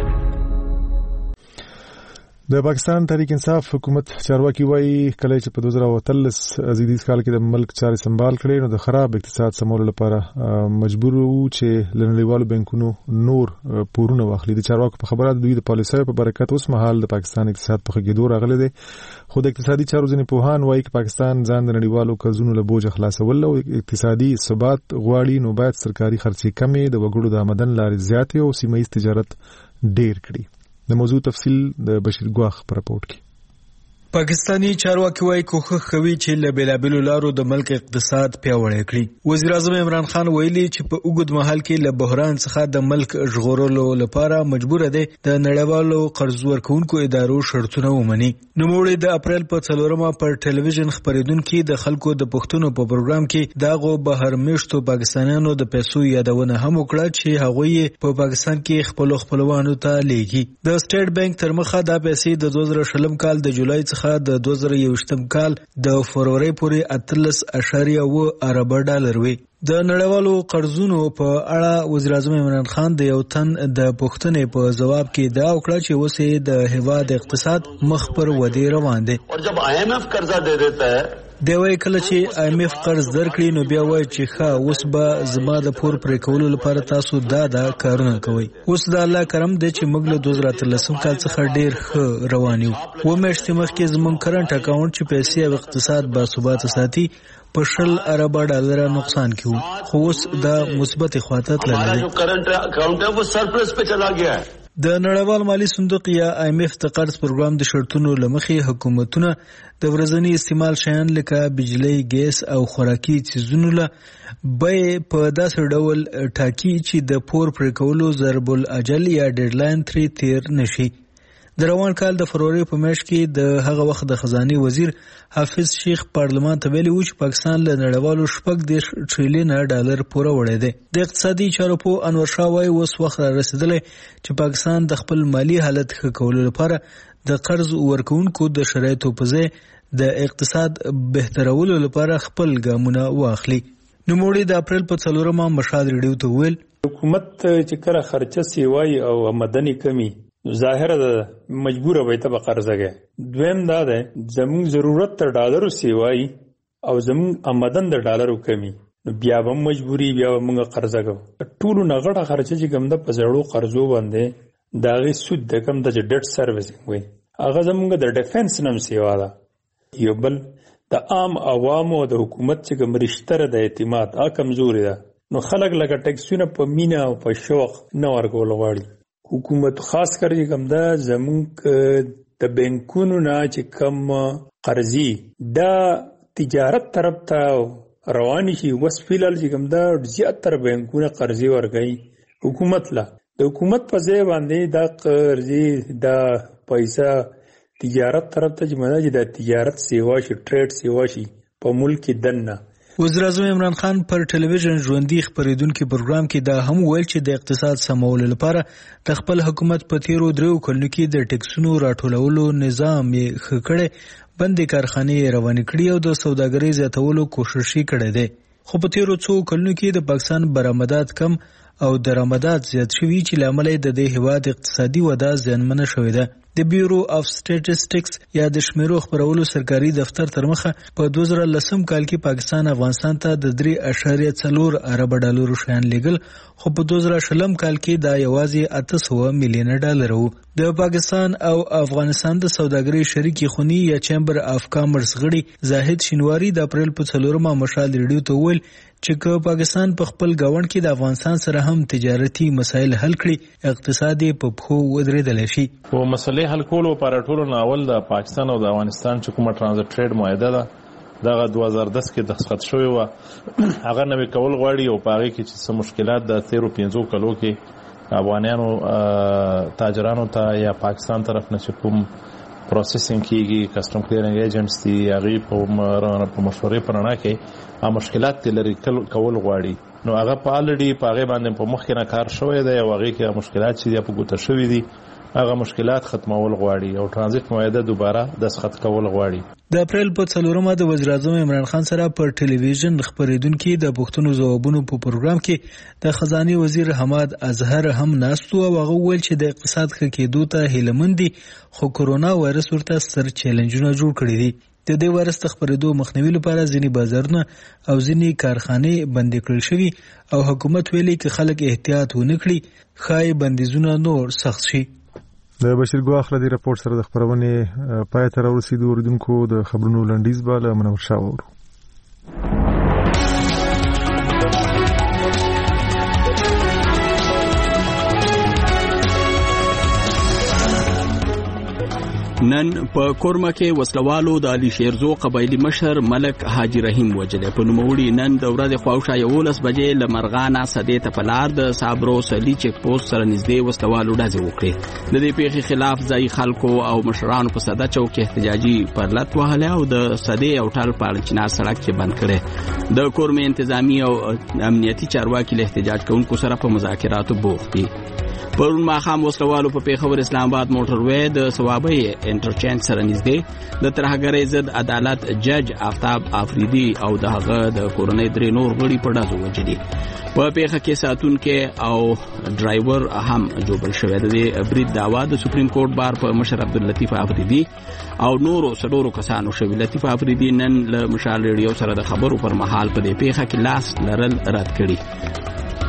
Speaker 1: د پاکستان تحریک انصاف حکومت چارواکي وایي کله چې په دوه زره اتلس زیږدیز کال کې د ملک چارې سمبال کړې نو د خراب اقتصاد سمولو لپاره مجبور وو چې له نړیوالو بانکونو نور پورونه واخلي. د چارواکو په خبره دوی د پالیسیو په برکت اوس مهال د پاکستان اقتصاد په خګېدو راغلی دی، خو د اقتصادي چارو ځینې پوهان وایي چې پاکستان ځان د نړیوالو قرضونو له بوجه خلاصول او اقتصادي ثبات غواړي نو باید سرکاري خرچې کمې، د وګړو د آمدن لارې زیاتې او سیمه ییز تجارت ډېر کړي. د موضوع تفصیل د بشیر ګواخ په راپورټ کې.
Speaker 16: پاکستانی چارواکي وايي کوښښ کوي چې له بېلابېلو لارو د ملک اقتصاد پیاوړی کړي. وزیر اعظم عمران خان ویلي چې په اوږد مهال کې له بحران څخه د ملک ژغورلو لپاره مجبور دی د نړیوالو قرض ورکوونکو ادارو شرطونه ومني. نوموړي د اپریل په څلورمه پر ټلویزیون خپرېدونکي د خلکو د پوښتنو په پروګرام کې دغو بهر میشتو پاکستانیانو د پیسو یادونه هم وکړه چې هغوی په پاکستان کې خپلو خپلوانو ته لیږي. د سټیټ بانک تر مخه دا پیسې د دوه زره شلم کال د جولای څخه د دوه زره یوویشتم کال د فروری پورې اتلس اعشاریه اوه اربه ډالر وي. د نړیوالو قرضونو په اړه وزیر اعظم عمران خان د یو تن د پوښتنې په جواب کې دا وکړه چې اوس یې د هیواد اقتصاد مخ پر ودې روان دی.
Speaker 17: اور جب آئی ایم ایف قرضہ دے دیتا ہے
Speaker 16: دی وایي کله چې آی ایم ایف قرض درکړي نو بیا وایي چې ښه اوس به زما د پور پرې کولو لپاره تاسو دا دا کارونه کوئ. اوس د الله کرم دی چې موږ له دوه زره اتلسم کال څخه ډېر ښه روان یو. اووه میاشتې مخکې زموږ کرنټ اکاونټ چې پیسې او اقتصاد باثباته ساتي په شل اربه ډالره نقصان کې وو، خو اوس دا مثبت خواته تللی دی.
Speaker 17: کرنٹ اکاؤنٹ ہے وہ سرپلس پہ چلا گیا ہے.
Speaker 16: د نړیوال مالی صندوق یا آی ایم ایف د قرض پروګرام د شرطونو له مخې حکومتونه د ورځني استعمال شیان لکه بجلی، ګیس او خوراکي څیزونو له بیې په داسې ډول ټاکي چې د پور پرې کولو ضرب الاجل یا ډیډلاین ترې تیر نشي. د روان کال د فروری په میاشت کې د هغه وخت د خزانه وزیر حافظ شیخ پارلمان ته ویلي و چې پاکستان له نړیوالو شپږ دېرش ټریلیونه ډالر پوره وړی دی. د اقتصادي چارو په انور شاه وایي اوس وخت را رسېدلی چې پاکستان د خپل مالی حالت ښه کولو لپاره د قرض ورکوونکو د شرایطو په ځای د اقتصاد بهترولو لپاره خپل ګامونه واخلي. نوموړي د اپریل په څلورمه مشهد ریډیو ته وویل
Speaker 18: حکومت چې کله خرچه سیوای او آمدنی کمی ظاهره ده مجبوره وي ته به قرضه کوي. دویم دا ده زموږ ضرورت تر ډالرو سیوای او زموږ آمدن د ډالرو کمی. بیا به مجبوری بیا به موږ قرضه کوو. ټولو نه غټه خرچه چې کوم ده په زړو قرضو باندې د هغې سود د کوم ده چې ډیټ سروسینګ وایي هغه زموږ د ډیفنس نه هم سیوا ده. یو بل د عام عوامو د حکومت چې کوم رشته د اعتماد هغه کمزورې ده. نو خلک لکه ټیکسونه په مینه او په شوق نه ورکول غواړي. حکومت خاص کر چې کوم ده زموږ د بینکونو نه چې کوم قرضي دا تجارت طرف ته رواني شي. اوس فیلال چې کوم ده زیاتره بینکونه قرضي ورکوي حکومت له. د حکومت په ځای باندې دا قرضي دا پیسه تجارت طرف ته جمعه چې د تجارت سیوا شي ټریډ سیوا شي په ملک کې دننه.
Speaker 16: وزیر اعظم عمران خان پر ټلویزیون ژوندۍ خبرېدونکي پروګرام کې دا هم ویل چې د اقتصاد سمولو لپاره د خپل حکومت په تیرو دریو کلونو کې د ټیکسونو راټولولو نظام یې ښه کړی، بندې کارخانې روانې کړي او د سوداګرۍ زیاتولو کوشش یې کړی دی. خو په تیرو څو کلونو کې د پاکستان برآمدات کم او درآمدات زیات شوي چې له امله د دې هیواد اقتصادي وده زیانمنه شوې ده. د بیورو اف سټیټسټکس یا د شمیرو خبرولو سرکاري دفتر تر مخه په دوه زره لسم کال کې پاکستان افغانستان ته د درې اعشاریه څلور ارب ډالرو شیان لیږل، خو په دوه زره شلم کال کې دا یوازې اته سوه میلیونه ډالر وو. د پاکستان او افغانستان د سوداګرۍ شریکې خونې یا چیمبر اف کامرس غړي زاهد شینواری د اپریل په څلورمه مشال ریډیو ته وویل چې که پاکستان په خپل ګاونډ کې د افغانستان سره هم تجارتي مسایل حل کړي اقتصاد په پښو ودرېدلی شي.
Speaker 6: او مسلې حل کولو لپاره ټولو نه اول د پاکستان او د افغانستان چې کومه ټرانزیټ ټریډ معاهده ده دغه دوه زره دس کې دستخط شوې وه، هغه نوې کول غواړي او په هغې کې چې څه مشکلات د تېرو پنځو کلو کې افغانیانو تاجرانو ته یا پاکستان طرف نه چې کوم پروسیسینګ کیږي کسټم کلیرنګ ایجنټس دي هغې په مشورې په رڼا کې هغه مشکلات ترې لرې کول غواړي. نو هغه په الریډي په هغې باندې په مخکې نه کار شوی دی او هغې کې مشکلات چې دي په ګوته شوي دي هغه مشکلات ختمول غواړي او ټرانزیټ معاهده دوباره دستخط کول غواړي.
Speaker 16: د اپریل په څلورمه د وزیر اعظم عمران خان سره پر ټلویزیون خبرېدونکي د پوښتنو ځوابونو په پروګرام کې د خزانه وزیر حماد اظهر هم ناست و او هغه وویل چې د اقتصاد ښه کېدو ته هیلهمند دي، خو کورونا وایرس ورته ستر چیلنجونه جوړ کړي دي. د دې وایرس د خپرېدو مخنیوي لپاره ځینې بازارونه او ځینې کارخانې بندې کړل شوي او حکومت ویلي که خلک احتیاط ونه کړي ښایي بندیزونه نور سخت شي.
Speaker 1: د بشیر ګواخ له دې راپورټ سره د خبرونې پای ته راورسېدو. اوریدونکو د خبرونو لنډیز به له منور شاه واورو.
Speaker 2: نن په کورما کې وسلوالو د علي شیرزو قبایلی مشر ملک حاجی رحیم وجلې په نوموړي نن د ورځې خواوشا یولس بجې له مرغانا سدې ته په لار د صابرو سلی چیک پوسټ سره نږدې وسلوالو ډزې وکړې. د دې پیښې خلاف ځایي خلکو او مشرانو په صدا چوک کې احتجاجي پرلط وهلی او د سدې او ټال په اړچنا سړک کې بند کړی. د کورمې انتظامی او امنیتي چارواکي له احتجاج کوونکو سره په مذاکراتو بوخت دي. پرون ماښام وسلوالو په پیښور اسلام آباد موټروې د ثوابۍ انټرچینج سره نږدې د ترهګرۍ ضد عدالت جج آفتاب آفریدي او د هغه د کورنۍ درې نور غړي په ډزو وجلي. په پیښه کې ساتونکي او ډرایور هم جوړل شوی. د دې برید دعوا د سپریم کورټ بار په مشر عبداللطیف آفریدي او نورو څلورو کسانو شوی. لطیف آفریدي نن له مشال ریډیو سره د خبرو پر مهال په دې پیښه کې لاس لرل رد کړي.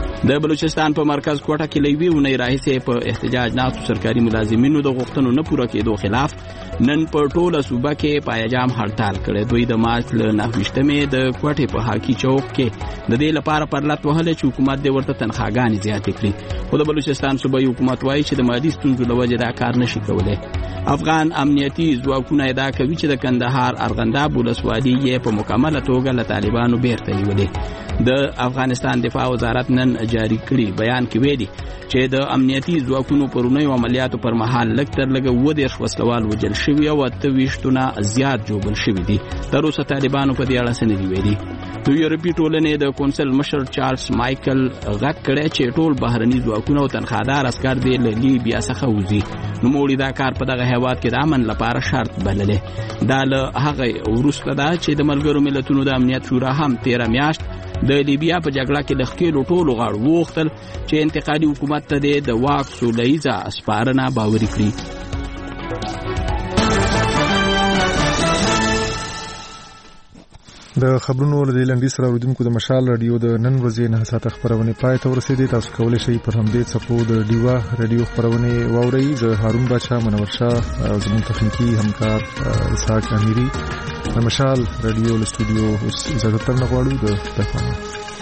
Speaker 2: د بلوچستان په مرکز کوټه کې لوي ونې راهیسې په احتجاج ناتو سرکاري ملازمینو د غوښتنو نه پوره کېدو خلاف نن په ټوله صوبه کې پایجام هړتال کړی. دوی د مارچ له نهه ویشتمې د کوټې په حاکي چوک کې د دې لپاره پرلط وهلی چې حکومت دې ورته تنخواګانې زیاتې کړي، خو د بلوچستان صوبایي حکومت وایي چې د مادي ستونزو له وجې دا کار نشي کولی. افغان امنیتي ځواکونه ادعا کوي چې د کندهار ارغنداب ولسوالي یې په مکمله توګه له طالبانو بیرته نیولې. د افغانستان دفاع وزارت نن جاری کړي بیان کې ویلي چې د امنیتي ځواکونو پرونیو عملیاتو پر مهال لږ تر لږه اووه دېرش وسلوال وژل شوي او اته ویشتونه زیات ژوبل شوي دي. تر اوسه طالبانو په دې اړه څه نه دي ویلي. د یورپي ټولنې د کونسل مشر چارلز مایکل غږ کړی چې ټول بهرني ځواکونه او تنخوادار عسکر دې له لیبیا څخه وځي. نوموړي دا کار په دغه هېواد کې د امن لپاره شرط بللی. دا له هغې وروسته ده چې د ملګرو ملتونو د امنیت شورا هم تېره میاشت د لیبیا په جګړه کې د ښکېلو ټولو غاړو وغوښتل چې انتقالي حکومت ته دې د واک سوله ییزه سپارنه باوري کړي.
Speaker 1: د خبرونو له لنډي سره اوریدونکو د مشال رادیو د نن ورځې نه ساعت خبرونه پای ته ورسېدې. تاسو کولی شئ پر همدې څپو د ډیوا رادیو خبرونه واورئ. زه هارون بادشاه منور شاه او زموږ تخنیکی همکار اسحاق امیری د مشال رادیو له استودیو اوس اجازه ترنه غواړو د تفاهم